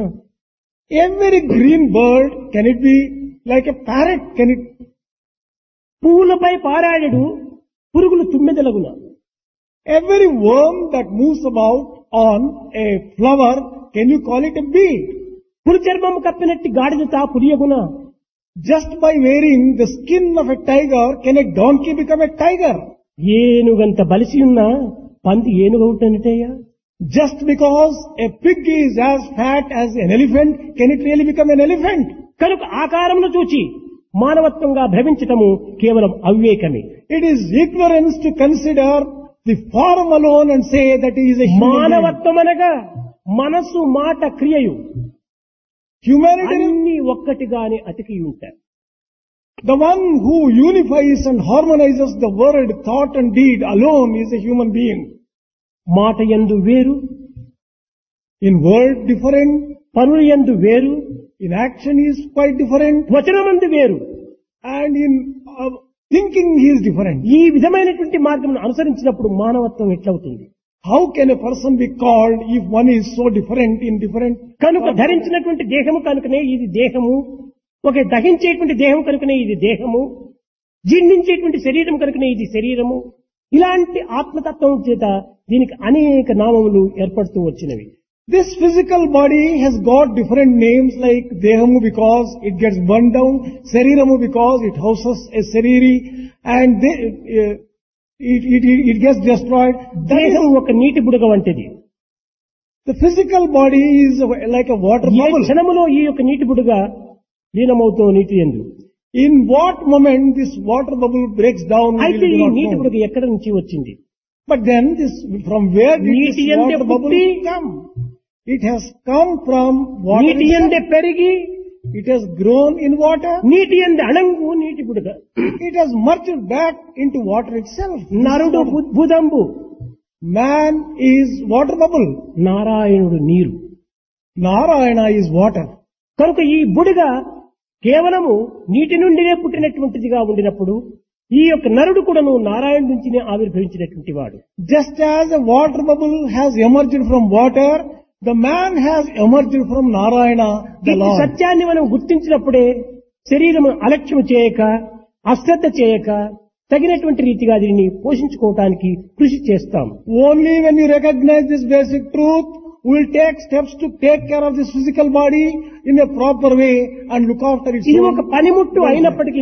Every green bird, can it be like a parrot? Can it? పువ్వులపై పారాయడు పురుగులు తుమ్మెదలగున. Every worm that moves about on a flower, can you call it a bee? పులి చర్మము కప్పినట్టి గాడిద తా పులియగున. Just by wearing the skin of a tiger, can a donkey become a tiger? ఏనుగంత బలిసి ఉన్న పంది ఏనుగ ఉంటేనటయ్యా. Just because a pig is as fat as an elephant, can it really become an elephant? కనుక ఆకారమును చూచి మానవత్వంగా భ్రమించటము కేవలం అవివేకమే. It is ignorance to consider the form alone and say that he is a human being. మానవత్వం అనగా మనసు మాట క్రియయు Humanity, అన్ని ఒక్కటిగానే అతికి ఉంటాయి. the one who unifies and harmonizes the word, thought and deed alone is a human being. మాట యందు వేరు, In word different, పనుల యందు వేరు, in action he is quite different, వచనమందు వేరు. and in uh, thinking he is different. ఈ విధమైనటువంటి మార్గమును అనుసరించినప్పుడు మానవత్వం ఎట్లవుతుంది? How can a person be called if one is so different in different? కనుక ధరించినటువంటి దేహము కనుకనే ఇది దేహము, ఒక దహించేటువంటి దేహం కనుకనే ఇది దేహము, జీర్ణించేటువంటి శరీరం కనుకనే ఇది శరీరము. ఇలాంటి ఆత్మతత్వం చేత దీనికి అనేక నామములు ఏర్పడుతూ వచ్చినవి. This physical body has got different names like Dehamu because it gets burned down, Sariramu because it houses a Sariri, and they, uh, it, it, it, it gets destroyed. That దేహం is, ఒక నీటి బుడగ వంటిది. the physical body is like a water A bubble. క్షణములో ఈ యొక్క నీటి బుడగ లీనమవుతూ నీటి యందు. In what moment this water bubble breaks down, we అయితే will ఈ not నీటి know. బుడగ ఎక్కడ నుంచి వచ్చింది? But then this, from where did నీటి this యందే water bubble పుట్టి, come? It has come from water నీటి itself. యందే పెరిగి it has grown in water, నీటి ఎందు అణంగు నీటి బుడగ, it has merged back into water itself. నరుడు బు- బుదంబు, Man is water bubble. నారాయణుడు నీరు. Narayana is water. కనుక ఈ బుడగ కేవలము నీటి నుండినే పుట్టినటువంటిదిగా ఉండినప్పుడు ఈ యొక్క నరుడు కూడాను నారాయణ నుంచినే ఆవిర్భవించినటువంటి వాడు. Just as a water bubble has emerged from water, the man has emerged from Narayana, the ఈ Lord. సత్యాన్ని మనం గుర్తించినప్పుడే శరీరము అలక్ష్యం చేయక, అశ్రద్ధ చేయక, తగినటువంటి రీతిగా దీన్ని పోషించుకోవటానికి కృషి చేస్తాం. Only when we recognize this basic truth, we will take steps to take care of this physical body in a proper way and look after its ఇది own. ఒక పనిముట్టు అయినప్పటికీ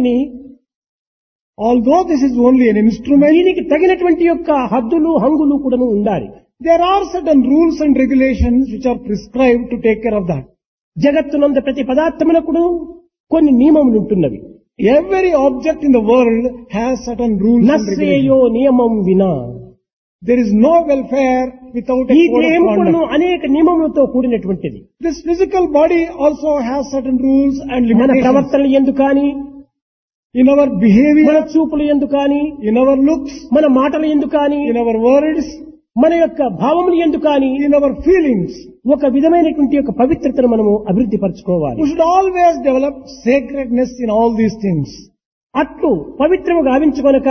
Although this is only an instrument, దీనికి తగినటువంటి యొక్క హద్దులు హంగులు కూడాను ఉండాలి. there are certain rules and regulations which are prescribed to take care of that. జగత్తునంద ప్రతి పదార్థమునకును కొన్ని నియమములు ఉంటున్నవి. Every object in the world has certain rules and నశ్రేయో regulations. నియమం వినా. There is no welfare without a ఈ code దేహం of కూడాను conduct. అనేక నియమములతో కూడినటువంటిది. This physical body also has certain rules and మన limitations. ప్రవర్తనలు ఎందు కానీ, In our మన behavior, చూపులు ఎందు కానీ, in our looks, మన మాటలు ఎందు కానీ, in our words, మన యొక్క భావములు ఎందు కానీ in our feelings. ఒక విధమైనటువంటి యొక్క పవిత్రతను మనము అభివృద్ధి పరచుకోవాలి. We should always develop sacredness in all these things. అట్లు పవిత్రము గావించుకొనక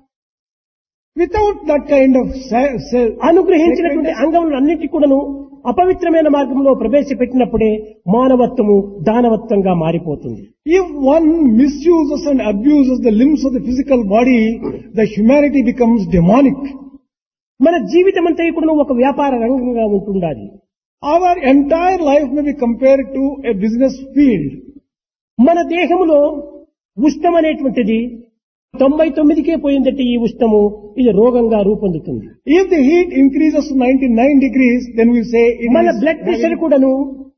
Without that kind of sa- sa- అనుగ్రహించినటువంటి అంగములను అన్నిటి కూడాను అపవిత్రమైన మార్గంలో ప్రవేశపెట్టినప్పుడే మానవత్వము దానవత్వంగా మారిపోతుంది. if one misuses and abuses the limbs of the physical body, the humanity becomes demonic. మన జీవితం అంతా కూడా ఒక వ్యాపార రంగంగా ఉంటుండాలి. Our entire life may be compared to a business field. మన దేహములో ఉష్ణం అనేటువంటిది తొంభై తొమ్మిదికే పోయిందంటే ఈ ఉష్ణము ఇది రోగంగా రూపొందుతుంది. If the heat increases to ninety-nine degrees, then we say it మన is బ్లడ్ ప్రెషర్ కూడాను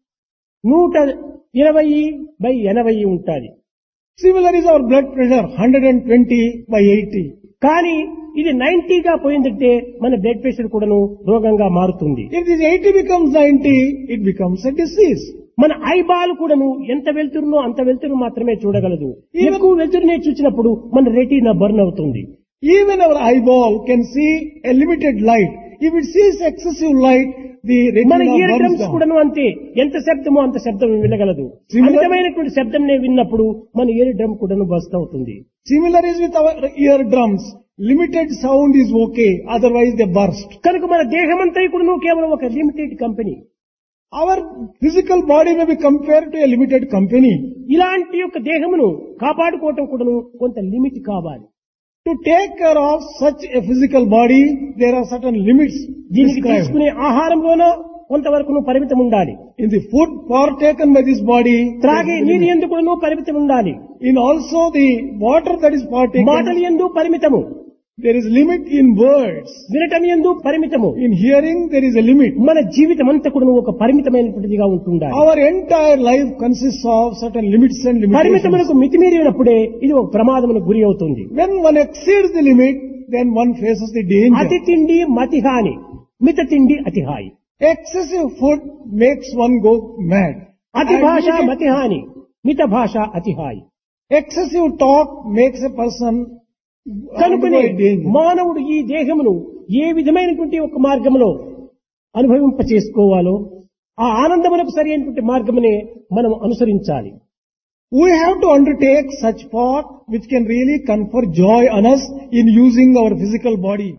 నూట ఇరవై బై ఎనభై ఉంటుంది. similar is our blood pressure, one hundred twenty by eighty. కానీ ఇది నైన్టీగా పోయిందంటే మన బ్లడ్ ప్రెషర్ కూడాను రోగంగా మారుతుంది. If this eighty becomes ninety, it becomes a disease. మన ఐబాల్ కూడాను ఎంత వెళ్తురునో అంత వెళ్తురు మాత్రమే చూడగలదు. ఎక్కువ వెళ్తురునే చూసినప్పుడు మన రెటీనా బర్న్ అవుతుంది. Even our eyeball can see a limited light. If it sees excessive light, the మన retina ear burns drums down. కూడాను అంతే, ఎంత శబ్దమో అంత శబ్దం వినగలదు. Similar- అమితమైనటువంటి శబ్దంనే విన్నప్పుడు మన ఇయర్ డ్రమ్ కూడాను బస్ట్ అవుతుంది. Similar is with our eardrums. Limited sound is okay, otherwise they burst. కనుక మన దేహమంతా కూడాను కేవలం ఒక limited company. Our physical body may be compared to a limited company. ఇలాంటి యొక్క దేహమును కాపాడుకోవటం కూడాను కొంత లిమిట్ కావాలి. To take care of such a physical body, there are certain limits దీనికి prescribed. తీసుకునే ఆహారంలోనూ కొంతవరకు పరిమితం ఉండాలి. In the food partaken by this body, త్రాగే there is a నీరు limit. ఎందుకు పరిమితం ఉండాలి. In also the water that is మాటలు partaken, ఎందు పరిమితము, there is limit in words. వినటం ఎందు పరిమితము. In hearing, there is a limit. మన జీవితం అంతా కూడా ఒక పరిమితమైనటువంటిదిగా ఉంటుండాలి. Our entire life consists of certain limits and limitations. పరిమితములకు మితిమీరినప్పుడే ఇది ఒక ప్రమాదములకు గురి అవుతుంది. When one exceeds the limit, then one faces the danger. అతి తిండి మతి హాని, మిత తిండి అతి హాయి. Excessive food makes one go mad. అతి And భాష limited- మతి హాని, మిత భాష అతి హాయి. excessive talk makes a person కనుకనే undergo a danger. మానవుడు ఈ దేహమును ఏ విధమైనటువంటి ఒక మార్గంలో అనుభవింప చేసుకోవాలో ఆ ఆనందమునకు సరి అయినటువంటి మార్గమునే మనం అనుసరించాలి. We have to undertake such path which can really confer joy on us in using our physical body.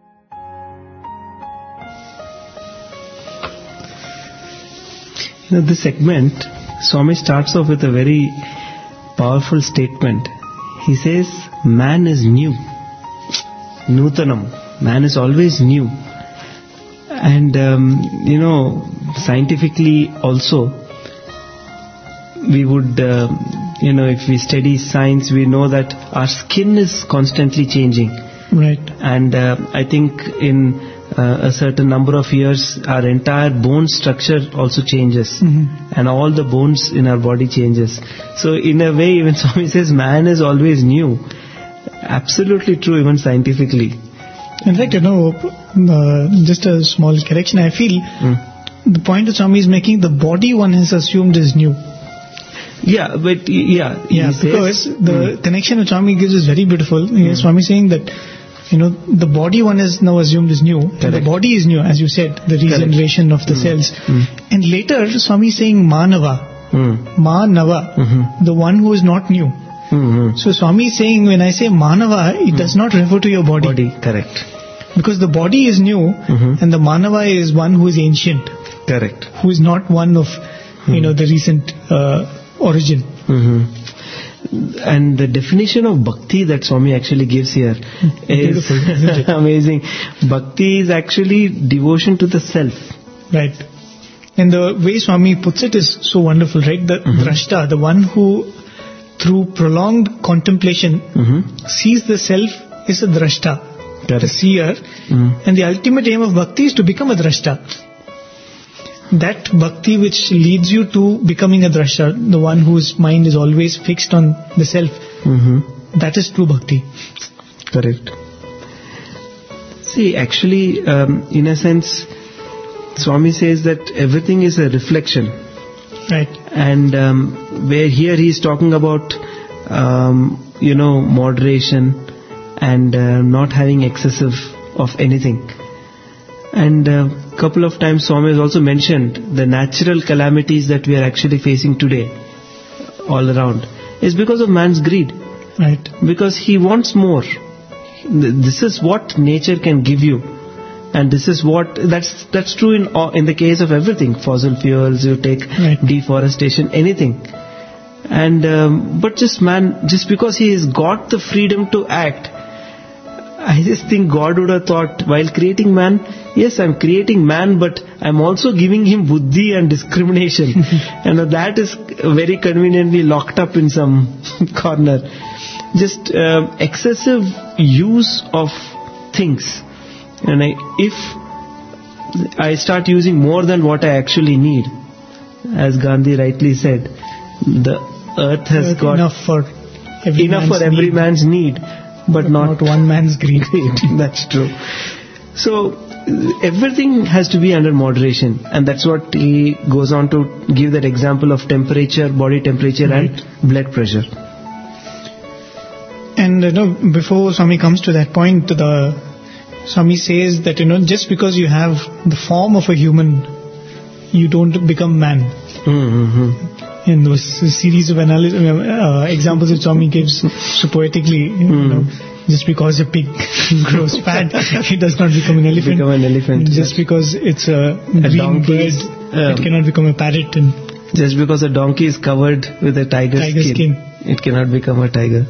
You know, this segment, Swami starts off with a very powerful statement. He says, man is new. Nutanam. Man is always new. And, um, you know, scientifically also, we would, uh, you know, if we study science, we know that our skin is constantly changing. Right. And uh, I think in uh, a certain number of years, our entire bone structure also changes. Mhm. And all the bones in our body changes. So in a way, even Swami says, man is always new. Absolutely true, even scientifically. In fact, you know, uh, just a small correction, I feel Mm. the point that Swami is making, the body one has assumed is new. Yeah, but yeah, Yeah, he says- because the Hmm. connection which Swami gives is very beautiful. Here Swami saying that, you know, the body one is now assumed is new. And the Correct. body is new, as you said, the regeneration of the cells. Hmm. And later Swami is saying Manava, Hmm. Manava, Mhm. the one who is not new. Hmm. So Swami is saying, when I say Manava, it does not refer to your body. Body, correct, Because the body is new Mhm. and the Manava is one who is ancient, correct. who is not one of, you know, the recent uh, origin. Hmm. And the definition of bhakti that Swami actually gives here is Beautiful, isn't it? amazing. Bhakti is actually devotion to the self. Right. And the way Swami puts it is so wonderful, right? The drashta, the one who through prolonged contemplation Hmm. sees the self is a drashta, the Correct. seer. Hmm. And the ultimate aim of bhakti is to become a drashta. That bhakti which leads you to becoming a drashta, the one whose mind is always fixed on the self, Hmm. that is true bhakti. Correct. See, actually, um, in a sense, Swami says that everything is a reflection. Right. And um, where here he is talking about, um, you know, moderation and uh, not having excessive of anything. And a couple of times Swami has also mentioned the natural calamities that we are actually facing today all around is because of man's greed. Right. Because he wants more. Th- This is what nature can give you. And this is what, that's that's true in all- in the case of everything. Fossil fuels, you take Right. deforestation, anything. And um, but just man, just because he has got the freedom to act, I just think God would have thought while creating man, yes, I'm creating man, but I'm also giving him buddhi and discrimination. And that is very conveniently locked up in some corner. Just uh, excessive use of things. And I, if I start using more than what I actually need, as Gandhi rightly said, the earth has Enough got enough for every enough man's for every need, man's need, but, not, not one man's greed. That's true. So everything has to be under moderation, and that's what he goes on to give that example of temperature, body temperature, Right. and blood pressure. And you know, before Swami comes to that point, the Swami says that, you know, just because you have the form of a human, you don't become man. Mm-hmm. In those series of analysis, uh, examples that Swami gives so poetically, you know, just because a pig grows fat, it does not become an elephant. Become an elephant. Just because it's a, green donkey bird, is, um, it cannot become a parrot. And Just because a donkey is covered with a tiger, Tiger skin, it cannot become a tiger.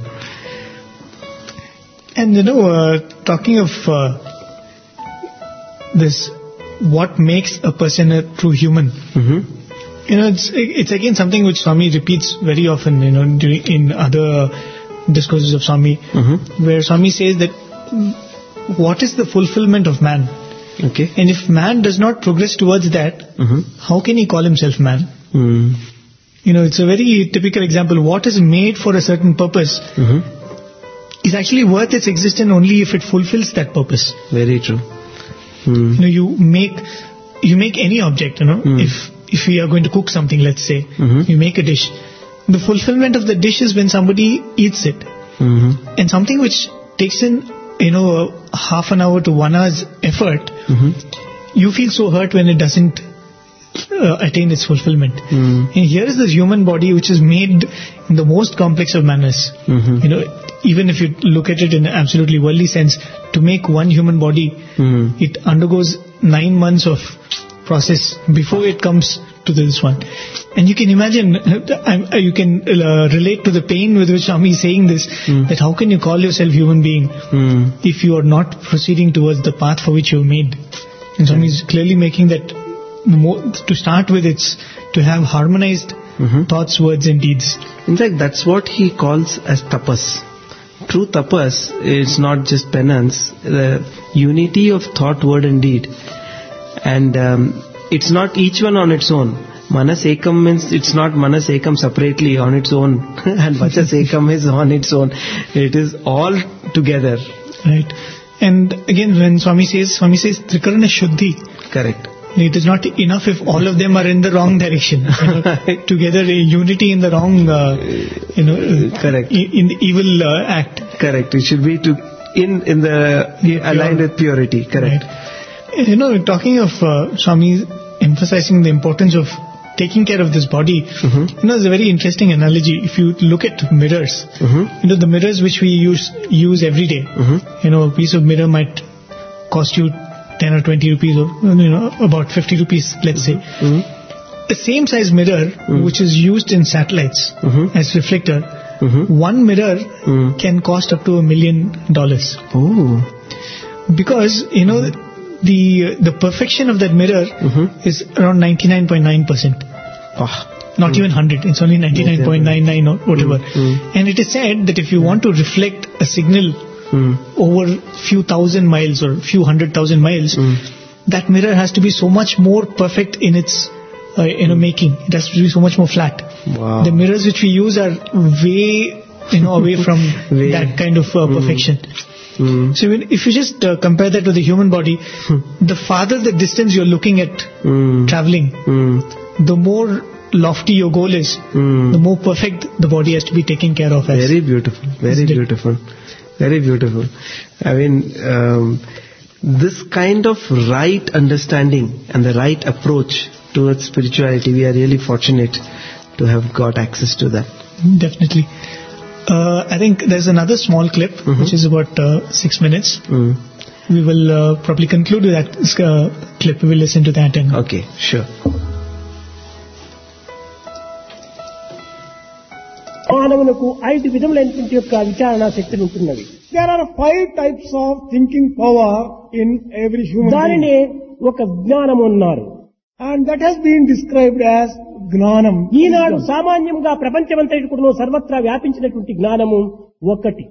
And you know, uh, talking of uh, this, what makes a person a true human? Mm-hmm. You know, it's it's again something which Swami repeats very often. You know, during, in other discourses of Swami, Mm-hmm. where Swami says that mm, what is the fulfillment of man? Okay. And if man does not progress towards that, Mm-hmm. how can he call himself man? Mm. You know, it's a very typical example. What is made for a certain purpose Mm-hmm. is actually worth its existence only if it fulfills that purpose. Very true. Mm. You know, you make you make any object. You know, Hmm. if if we are going to cook something, let's say, Mhm. you make a dish. The fulfillment of the dish is when somebody eats it, Mm-hmm. and something which takes in, you know, a half an hour to one hour's effort, Mm-hmm. you feel so hurt when it doesn't uh, attain its fulfillment. Mm. And here is this human body which is made in the most complex of manners. Mm-hmm. You know, even if you look at it in an absolutely worldly sense, to make one human body, Mm. it undergoes nine months of process before it comes to this one. And you can imagine, uh, I'm- uh, you can uh, relate to the pain with which Swami is saying this, Mm. that how can you call yourself human being Mm. if you are not proceeding towards the path for which you were made? And Swami is clearly making that the mo- to start with, it's to have harmonized Mhm. thoughts, words and deeds. In fact, that's what he calls as tapas. True tapas is not just penance, the unity of thought, word and deed. And um, it's not each one on its own. Manas ekam means it's not manas ekam separately on its own and vachas ekam is on its own. It is all together. Right. And again, when Swami says, Swami says Trikarana Shuddhi, Correct. It is not enough if all of them are in the wrong direction. You know, together, a unity in the wrong, uh, you know, Correct. i- in the evil uh, act. Correct. It should be to in in the Yeah, aligned pure. with purity. Correct. Right. You know, talking of uh, Swami emphasizing the importance of taking care of this body, Mhm. you know, it's a very interesting analogy. If you look at mirrors, Mhm. you know, the mirrors which we use use every day, Mhm. you know, a piece of mirror might cost you ten or twenty rupees, or you know, about fifty rupees, let's say. Mhm. The same size mirror which is used in satellites Mhm. as reflector, Mhm. one mirror Mhm. can cost up to a million dollars. Oh. Because, you know, the the perfection of that mirror Mhm. is around ninety-nine point nine percent. Ah. Not even one hundred. It's only ninety-nine point nine nine or whatever. Mm. And it is said that if you want to reflect a signal Mm. over few thousand miles or few hundred thousand miles, Mm. that mirror has to be so much more perfect in its uh, you know making. It has to be so much more flat. Wow. The mirrors which we use are way you know away from Way. that kind of uh, perfection. Mm. So when, if you just uh, compare that to the human body, the farther the distance you're looking at Mm. traveling, Mm. the more lofty your goal is, Mm. the more perfect the body has to be taken care of as. Very beautiful. Very Isn't it? beautiful. Very beautiful. I mean, um, this kind of right understanding and the right approach towards spirituality, we are really fortunate to have got access to that. Definitely. Uh, I think there's another small clip, Mhm. which is about uh, six minutes. Mm. We will uh, probably conclude with that uh, clip. We will listen to that. And Okay, sure. మానవులకు ఐదు విధములైనటువంటి యొక్క విచారణ శక్తులు ఉంటున్నవి. There are five types of thinking power in every human దానినే being. ఒక జ్ఞానం అన్నారు. And that has been described as Gnanam. Eenadu wisdom. సామాన్యంగా ప్రపంచమంతటి కూడా సర్వత్రా వ్యాపించినటువంటి జ్ఞానము ఒక్కటి.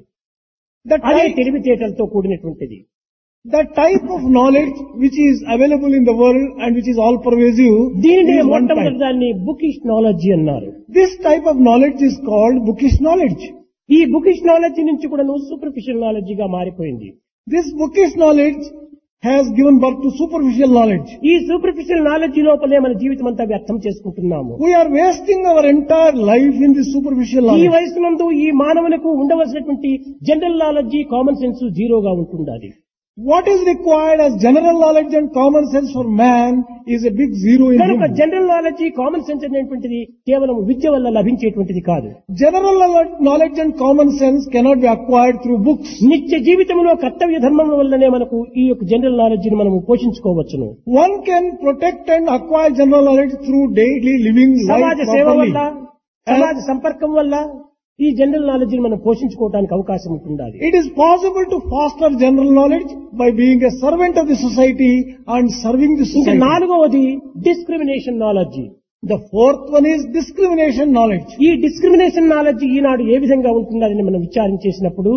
The అదే type, తెలివితేటలతో కూడినటువంటిది. the type of knowledge which is available in the world and which is all pervasive దీనినే is one మొట్టమొదటి type. దాన్ని బుకిష్ నాలెడ్జి అన్నారు. This type of knowledge is called bookish knowledge. ఈ బుకిష్ నాలెడ్జి నుంచి కూడా superficial నాలెడ్జిగా మారిపోయింది. This bookish knowledge has given birth to superficial knowledge. ఈ superficial knowledge లోపలే మన జీవితం అంతా వ్యర్థం చేసుకుంటున్నాము. We are wasting our entire life in this superficial ఈ knowledge. వయసునందు ఈ మానవులకు ఉండవలసినటువంటి జనరల్ నాలెడ్జి కామన్ సెన్స్ జీరోగా ఉంటుండాలి. What is required as general knowledge and common sense for man is a big zero in కనుక him. General knowledge common sense అనేటువంటిది కేవలం విద్య వల్ల లభించేటువంటిది కాదు. General knowledge and common sense cannot be acquired through books. నిత్య జీవితంలో కర్తవ్య ధర్మం వల్లనే మనకు ఈ యొక్క జనరల్ నాలెడ్జ్ ని మనము పోషించుకోవచ్చును. One can protect and acquire general knowledge through daily living సమాజ life సేవ properly. వల్ల, సమాజ సంపర్కం వల్ల ఈ జనరల్ నాలెడ్జ్ ని మనం పోషించుకోవడానికి అవకాశం ఉంటుండాలి. It is possible to foster general knowledge by being a servant of the society and serving the ఇంకా society. నాలుగవది discrimination knowledge. The fourth one is discrimination knowledge. ఈ డిస్క్రిమినేషన్ నాలెడ్జ్ ఈనాడు ఏ విధంగా ఉంటుందని మనం విచారించేసినప్పుడు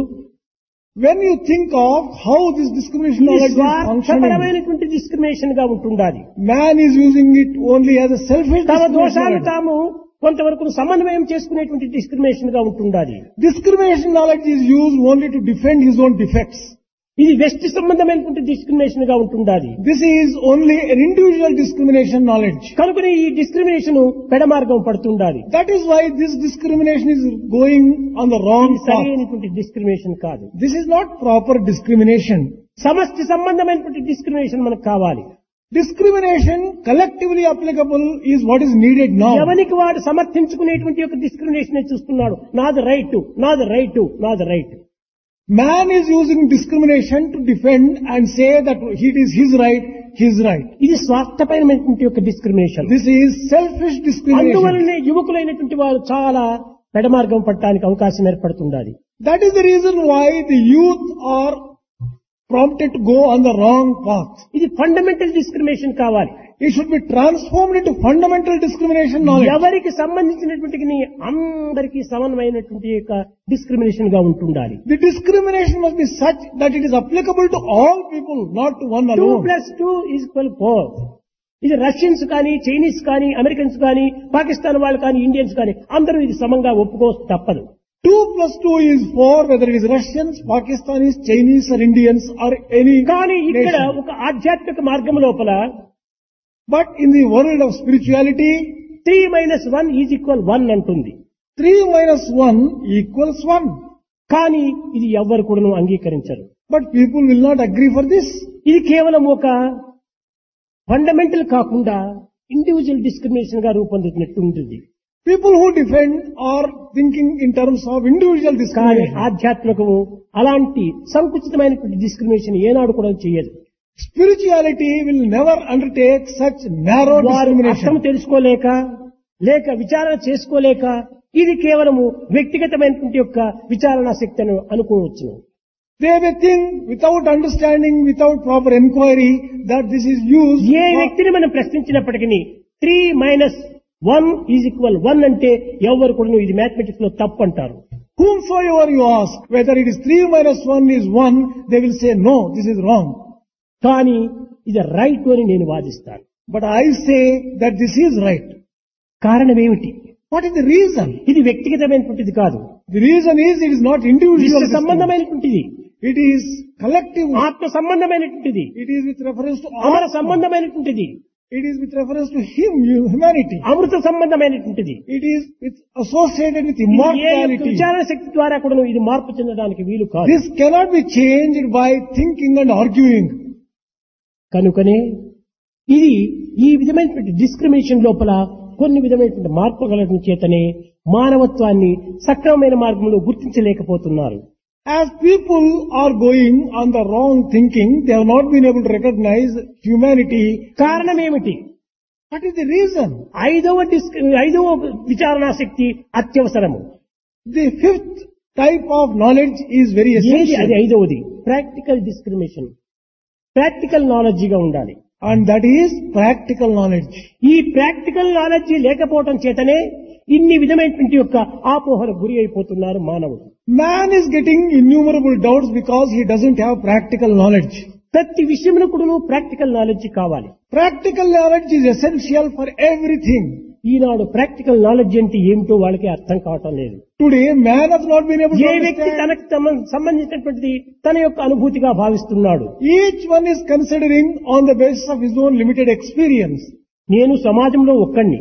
When you think of how this discrimination ఇది knowledge is functioning, స్వార్థపరమైనటువంటి డిస్క్రిమినేషన్ గా ఉంటుండాలి. man is using it only as a selfish తమ discrimination దోషాలు knowledge. తాము కొంతవరకు సమన్వయం చేసుకునేటువంటి డిస్క్రిమినేషన్ గా ఉంటుండాలి. Discrimination knowledge is used only to defend his own defects. ఇది వ్యక్తి సంబంధమైనటువంటి డిస్క్రిమినేషన్ గా ఉంటుండాలి. This is only an individual discrimination knowledge. కనుకనే ఈ డిస్క్రిమినేషన్ పెడమార్గం పడుతుండాలి. That is why this discrimination is going on the wrong ఇది path. సరైనటువంటి డిస్క్రిమినేషన్ కాదు. This is not proper discrimination. సమష్టి సంబంధమైనటువంటి డిస్క్రిమినేషన్ మనకు కావాలి. Discrimination collectively applicable is what is needed now. ఎవరికి వాడు సమర్థించుకునేటువంటి యొక్క డిస్క్రిమినేషన్ చూస్తున్నాడు. నాది రైట్, నాది రైట్, నాది right. Man is using discrimination to defend and say that it is his right, his right. ఇది స్వార్థపరమైనటువంటి యొక్క discrimination. This is selfish discrimination. అందువలనే యువకులైనటువంటి వారు చాలా పెడమార్గం పట్టడానికి అవకాశం ఏర్పడుతుండాలి. That is the reason why the youth are prompted to go on the wrong path. ఇది ఫండమెంటల్ డిస్క్రిమినేషన్ కావాలి. It should be transformed into fundamental discrimination knowledge. ఎవరికి సంబంధించినటువంటి అందరికీ సమన్వయమైనటువంటి యొక్క డిస్క్రిమినేషన్ గా ఉంటుండాలి. The discrimination must be such that it is applicable to all people, not to one two alone. Plus two is equal four. ఇది Russians కానీ, Chinese కానీ, Americans కానీ, పాకిస్తాన్ వాళ్ళు కానీ, ఇండియన్స్ కానీ అందరూ ఇది సమంగా ఒప్పుకో తప్పదు. Two plus two is four, whether it is Russians, Pakistanis, Chinese or Indians or any కానీ ఇక్కడ nation. ఒక ఆధ్యాత్మిక మార్గం లోపల But in the world of spirituality, three minus one is equal one అంటుంది. three minus one equals one. కానీ ఇది ఎవ్వరు కూడా అంగీకరించరు. But people will not agree for this. ఇది కేవలం ఒక ఫండమెంటల్ కాకుండా ఇండివిజువల్ డిస్క్రిమినేషన్ గా రూపొందుతున్నట్టు ఉంటుంది. People who defend are thinking in terms of individual కానీ discrimination. ఆధ్యాత్మికము అలాంటి సంకుచితమైనటువంటి డిస్క్రిమినేషన్ ఏనాడు కూడా చేయదు. Spirituality will never undertake such narrow వారు అర్థం discrimination. తెలుసుకోలేక లేక విచారణ చేసుకోలేక ఇది కేవలము వ్యక్తిగతమైనటువంటి యొక్క విచారణ శక్తిని అనుకోవచ్చు. They may think without understanding, without proper inquiry, that this is used. A for- వ్యక్తిని మనం ప్రశ్నించినప్పటికీ three minus one is equal one అంటే ఎవరు కూడా ఇది మ్యాథమెటిక్స్ లో తప్పు అంటారు. Whomsoever you ask, whether it is three minus one is one, they will say, no, this is wrong. కానీ ఇది రైట్ అని నేను వాదిస్తాను. But I say that this is right. కారణం ఏమిటి? What is the reason? ఇది వ్యక్తిగతమైనటువంటిది కాదు, The reason is it is not individual. విశ్వ discrimination. సంబంధమైనటువంటిది, It is collective. ఆత్మ సంబంధమైనటువంటిది, It is with reference to అమర Atma. సంబంధమైనటువంటిది, It is with reference to him, you- humanity. Amrutha సంబంధమైనటువంటిది. It is with associated with ఇది ఏ యొక్క immortality. విచారణ శక్తి ద్వారా కూడా ఇది మార్పు చెందడానికి వీలు కాదు. This cannot be changed by thinking and arguing. కనుకనే ఇది ఈ విధమైనటువంటి డిస్క్రిమినేషన్ లోపల కొన్ని విధమైనటువంటి మార్పు కలగడం చేతనే మానవత్వాన్ని సక్రమమైన మార్గంలో గుర్తించలేకపోతున్నారు. As people are going on the wrong thinking, they have not been able to recognize humanity. కారణం ఏమిటి? What is the reason? ఐదవ డిస్క్ ఐదవ విచారణా శక్తి అత్యవసరము. The fifth type of knowledge is very ఏది అది? essential. ఐదవది ప్రాక్టికల్ డిస్క్రిమినేషన్. ప్రాక్టికల్ నాలెడ్జిగా ఉండాలి. And that is practical knowledge. ఈ ప్రాక్టికల్ నాలెడ్జి లేకపోవటం చేతనే ఇన్ని విధమైనటువంటి యొక్క ఆపోహలకు గురి అయిపోతున్నారు మానవుడు. Man is getting innumerable doubts because he doesn't have practical knowledge. ప్రతి విషయంలో కూడా ప్రాక్టికల్ నాలెడ్జి కావాలి. Practical knowledge is essential for everything. ఈనాడు ప్రాక్టికల్ నాలెడ్జ్ అంటే ఏమిటో వాళ్ళకి అర్థం కావటం లేదు. Today, man has not been able to ఏ వ్యక్తి understand. తనకు తమ- సంబంధించినటువంటిది తన యొక్క అనుభూతిగా భావిస్తున్నాడు. Each one is considering on the basis of his own limited experience. నేను సమాజంలో ఒక్కడిని,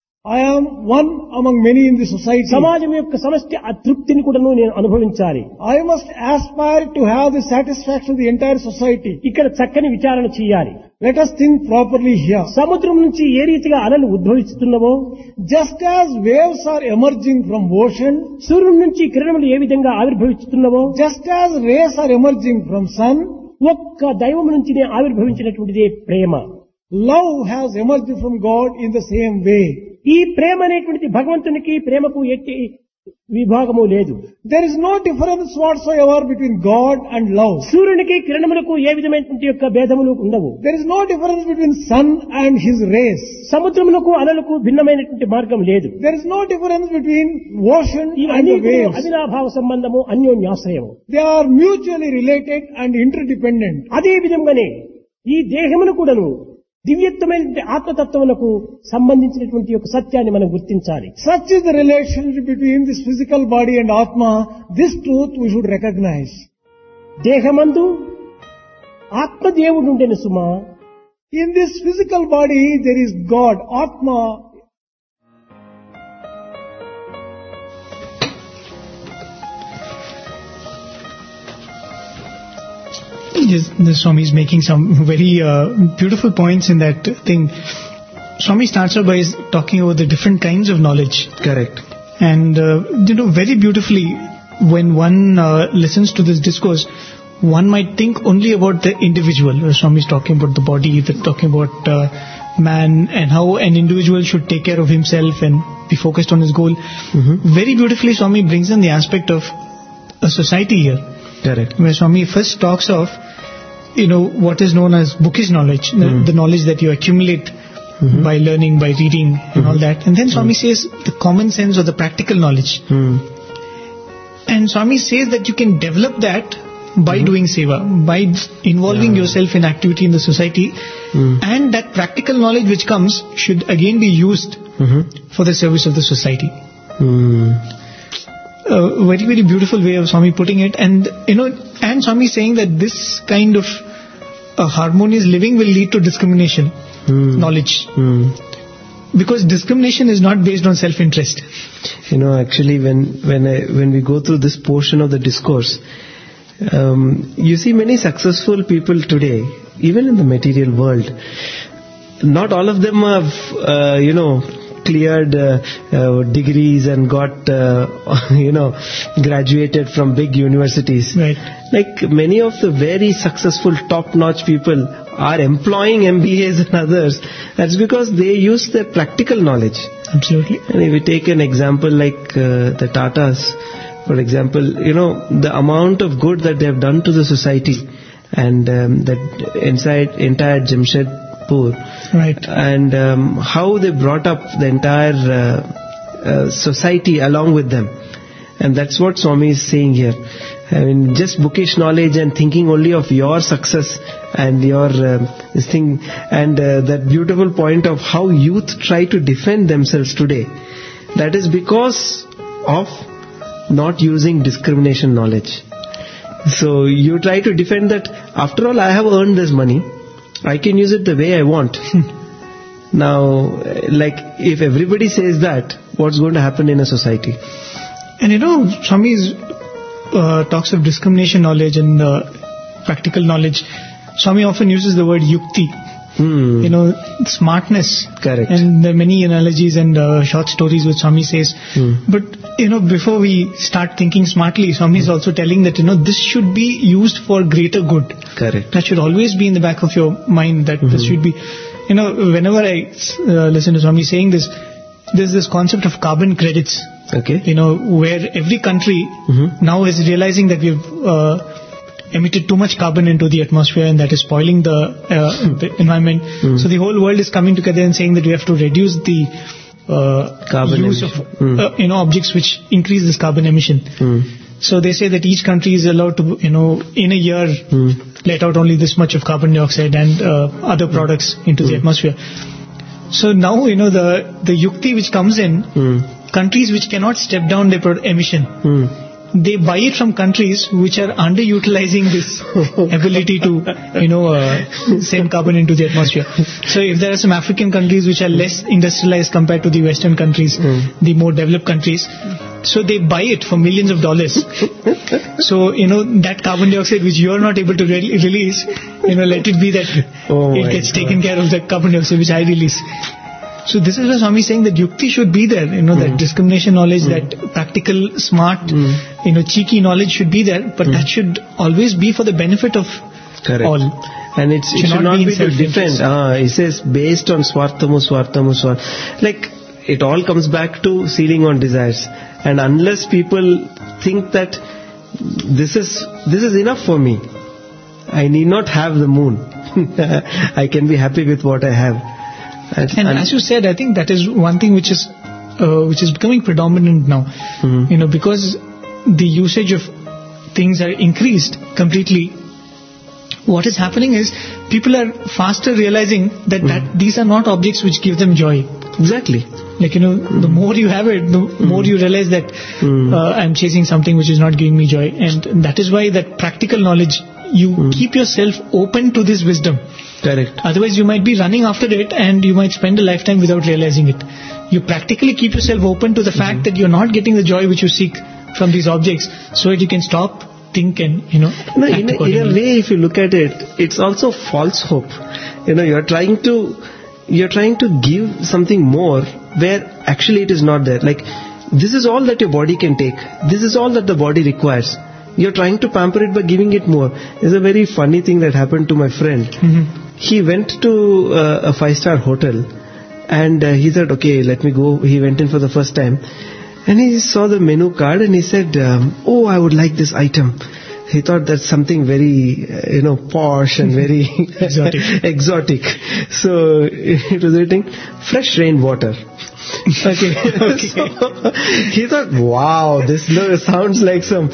I am one among many in the society. సమాజం యొక్క సమష్టి అతృప్తిని కూడా నేను అనుభవించాలి. I must aspire to have the satisfaction of the entire society. ఇక్కడ చక్కని విచారణ చేయాలి. Let us think properly here. సముద్రం నుంచి ఏ రీతిగా అలలు ఉద్భవిస్తున్నావో, Just as waves are emerging from ocean, సూర్యుడి నుంచి కిరణములు ఏ విధంగా ఆవిర్భవిస్తున్నావో, just as rays are emerging from sun, ఒక్క దైవం నుంచినే ఆవిర్భవించినటువంటిదే ప్రేమ. love has emerged from God in the same way. ఈ ప్రేమ అనేటువంటిది భగవంతునికి ప్రేమకు ఎట్టి విభాగము లేదు. There is no difference whatsoever between God and love. సూర్యునికి కిరణములకు ఏ విధమైనటువంటి యొక్క భేదములు ఉండవు. There is no difference between sun and his rays. సముద్రములకు అలలకు భిన్నమైనటువంటి మార్గం లేదు. There is no difference between ocean and ఇవన్నీ the waves. అవినాభావ సంబంధము, అన్యోన్యాశ్రయము. They are mutually related and interdependent. అదే విధంగానే ఈ దేహమును కూడాను దివ్యత్వమైన ఆత్మతత్వములకు సంబంధించినటువంటి యొక్క సత్యాన్ని మనం గుర్తించాలి. Such is the relationship between this physical body and Atma. This truth we should recognize. దేహమందు ఆత్మదేవుడు ఉండెను సుమా. In this physical body there is God, Atma. Yes, the Swami is making some very uh, beautiful points in that thing. Swami starts off by talking about the different kinds of knowledge. Correct. And, uh, you know, very beautifully, when one uh, listens to this discourse, one might think only about the individual. Uh, Swami is talking about the body, they're talking about uh, man and how an individual should take care of himself and be focused on his goal. Mm-hmm. Very beautifully, Swami brings in the aspect of a society here. Correct. Where Swami first talks of, you know, what is known as bookish knowledge, the, Mm. the knowledge that you accumulate Mhm. by learning, by reading and all that. And then Swami says the common sense or the practical knowledge. Hmm. And Swami says that you can develop that by doing seva, by involving Yeah. yourself in activity in the society. Hmm. And that practical knowledge which comes should again be used Mhm. for the service of the society. Hmm. A very, very beautiful way of Swami putting it. And, you know, and Swami saying that this kind of uh, harmonious living will lead to discrimination. Hmm. knowledge. Hmm. Because discrimination is not based on self-interest. You know, actually, when when I, when we go through this portion of the discourse, um, you see many successful people today, even in the material world. Not all of them have, uh, you know, cleared uh, uh, degrees and got, uh, you know, graduated from big universities. Right. Like many of the very successful, top-notch people are employing M B As and others. That's because they use their practical knowledge. Absolutely. And if we take an example like uh, the Tatas, for example, you know, the amount of good that they have done to the society, and um, that inside entire Jamshedpur, Right. and um, how they brought up the entire uh, uh, society along with them. And that's what Swami is saying here. I mean, just bookish knowledge and thinking only of your success and your uh, this thing, and uh, that beautiful point of how youth try to defend themselves today. That is because of not using discrimination knowledge. So you try to defend that, after all, I have earned this money, I can use it the way I want. Now, like, if everybody says that, what's going to happen in a society? And you know, Swami uh, talks of discrimination knowledge and uh, practical knowledge. Swami often uses the word yukti. Hmm. You know, smartness. Correct. And there are many analogies and uh, short stories which Swami says. Hmm. But, you know, before we start thinking smartly, Swami is also telling that, you know, this should be used for greater good. Correct. That should always be in the back of your mind, that this should be, you know, whenever I uh, listen to Swami saying this, there's this concept of carbon credits. Okay. You know, where every country Mhm. now is realizing that we've uh, emitted too much carbon into the atmosphere, and that is spoiling the, uh, the environment. Mm. So the whole world is coming together and saying that we have to reduce the uh, Carbon use emission. of Mm. uh, you know objects which increase this carbon emission. Hmm. So they say that each country is allowed to, you know, in a year Hmm. let out only this much of carbon dioxide and uh, other products into the atmosphere. So now, you know, the the yukti which comes in, Hmm. countries which cannot step down their pro- emission, Hmm. they buy it from countries which are underutilizing this ability to, you know, uh, send carbon into the atmosphere. So if there are some African countries which are less industrialized compared to the Western countries, Mm. the more developed countries, so they buy it for millions of dollars. So, you know, that carbon dioxide which you are not able to re- release, you know, let it be that Oh it my gets God. taken care of, that carbon dioxide which I release. So this is why Swami is saying that yukti should be there, you know, Mm. that discrimination knowledge, that practical, smart, Mm. you know, cheeky knowledge should be there, but that should always be for the benefit of Correct. all. And it's, it Should should not not be be, in to self-interest. defend. Ah, it says based on swarthamu, swarthamu, swart. Like, it all comes back to sealing on desires. And unless people think that this is this is enough for me, I need not have the moon. I can be happy with what I have. And, And as you said, I think that is one thing which is uh, which is becoming predominant now. Mhm. You know, because the usage of things are increased completely. What is happening is people are faster realizing that, that these are not objects which give them joy. Exactly. Like, you know, the more you have it, the more you realize that Mm. uh, I'm chasing something which is not giving me joy. And that is why that practical knowledge, you keep yourself open to this wisdom. Correct. Otherwise, you might be running after it and you might spend a lifetime without realizing it. You practically keep yourself open to the fact that you're not getting the joy which you seek from these objects, so that you can stop, think, and, you know, No, act in, a, in a accordingly. way, if you look at it, it's also false hope. You know, you're trying to, you're trying to give something more where actually it is not there. Like, this is all that your body can take. This is all that the body requires. You're trying to pamper it by giving it more. There's a very funny thing that happened to my friend. Mhm. He went to uh, a five-star hotel and uh, he said, okay, let me go. He went in for the first time. And he saw the menu card and he said, um, oh, I would like this item. He thought that's something very, uh, you know, posh and very Exotic. exotic. So it was written, fresh rainwater. Okay. Okay. So he thought, wow, this lo- sounds like some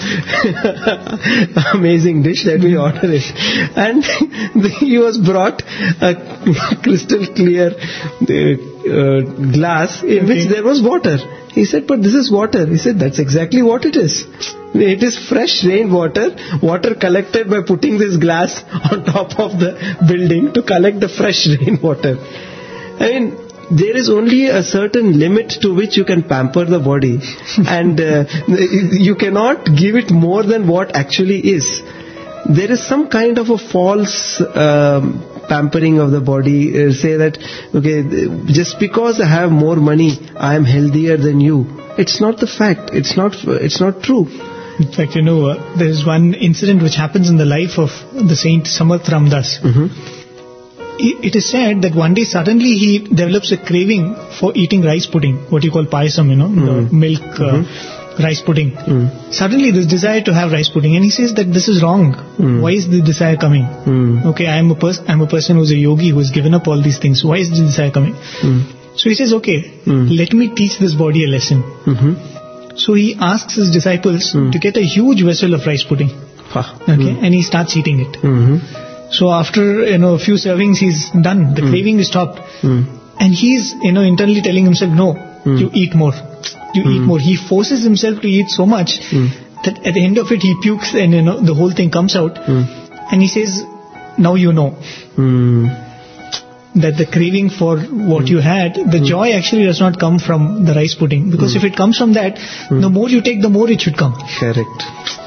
amazing dish. Let me order it. And he was brought a crystal clear uh, uh, glass in Okay. which there was water. He said, but this is water. He said, that's exactly what it is. It is fresh rainwater, water collected by putting this glass on top of the building to collect the fresh rainwater. I mean, there is only a certain limit to which you can pamper the body, and uh, you cannot give it more than what actually is. There is some kind of a false um, pampering of the body. Uh, say that, okay, just because I have more money, I am healthier than you. It's not the fact. It's not. It's not true. In fact, you know, uh, there is one incident which happens in the life of the Saint Samarth Ramdas. Mm-hmm. It it is said that one day suddenly he develops a craving for eating rice pudding, what you call payasam, you know, Mm. the milk uh, Mhm. rice pudding. Mm. Suddenly this desire to have rice pudding, and he says that this is wrong. Mm. Why is the desire coming? Mm. Okay, I am a person. I'm a person who's a yogi who has given up all these things. Why is the desire coming? Mm. So he says, okay, Mm. let me teach this body a lesson. Mm-hmm. So he asks his disciples Mm. to get a huge vessel of rice pudding. Ha. Okay, and he starts eating it. Mm-hmm. So after, you know, a few servings, he's done. The Mm. craving is stopped. Mm. And he's, you know, internally telling himself, no, Mm. you eat more. You eat Mm. more. He forces himself to eat so much Mm. that at the end of it, he pukes and, you know, the whole thing comes out. Mm. And he says, now you know Mm. that the craving for what you had, the joy actually does not come from the rice pudding. Because if it comes from that, the more you take, the more it should come. Correct.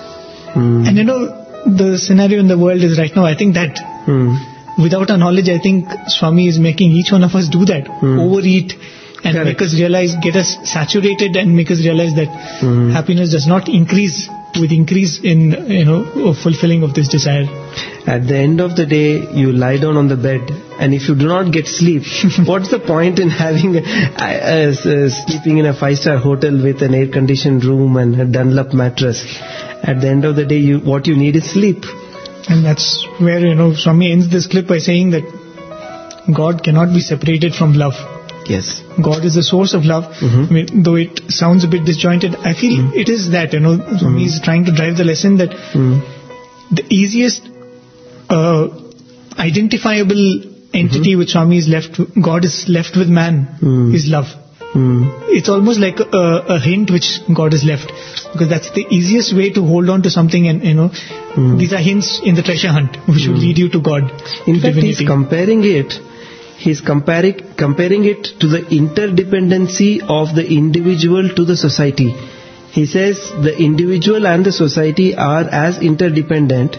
Mm. And you know, the scenario in the world is right now, I think that Mm. without our knowledge, I think Swami is making each one of us do that. Mm. Overeat and Correct. make us realize, get us saturated and make us realize that Mm. happiness does not increase with increase in, you know, fulfilling of this desire. At the end of the day, you lie down on the bed, and if you do not get sleep, what's the point in having a, a, a, sleeping in a five-star hotel with an air-conditioned room and a Dunlop mattress? At the end of the day, you, what you need is sleep. And that's where, you know, Swami ends this clip by saying that God cannot be separated from love. Yes. God is the source of love. Mhm. I mean, though it sounds a bit disjointed, I feel it is that, you know, Swami is trying to drive the lesson that Mm. the easiest uh, identifiable entity which Swami is left, God is left with man, Mm. is love. Mm. It's almost like a, a hint which God has left, because that's the easiest way to hold on to something, and you know, Mm. these are hints in the treasure hunt which will lead you to God. In to fact, he's divinity. comparing it. He's comparing comparing it to the interdependency of the individual to the society. He says the individual and the society are as interdependent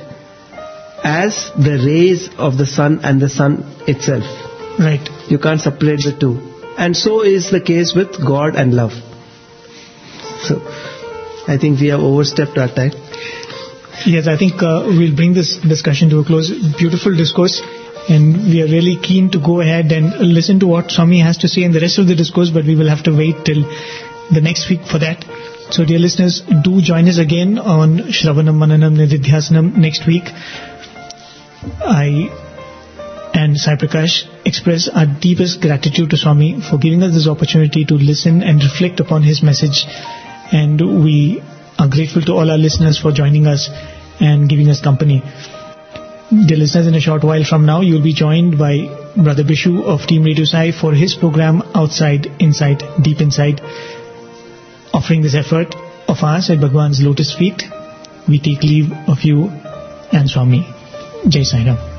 as the rays of the sun and the sun itself. Right. You can't separate the two. And so is the case with God and love. So, I think we have overstepped our time. Yes, I think uh, we'll bring this discussion to a close. Beautiful discourse, and we are really keen to go ahead and listen to what Swami has to say in the rest of the discourse, but we will have to wait till the next week for that. So dear listeners, do join us again on Shravanam Mananam Nididhyasanam next week. I and Sai Prakash express our deepest gratitude to Swami for giving us this opportunity to listen and reflect upon his message, and we are grateful to all our listeners for joining us and giving us company. Dear listeners, in a short while from now, you will be joined by Brother Bishu of Team Radio Sai for his program Outside, Inside, Deep Inside. Offering this effort of ours at Bhagwan's lotus feet, we take leave of you and Swami. Jai Sai Ram.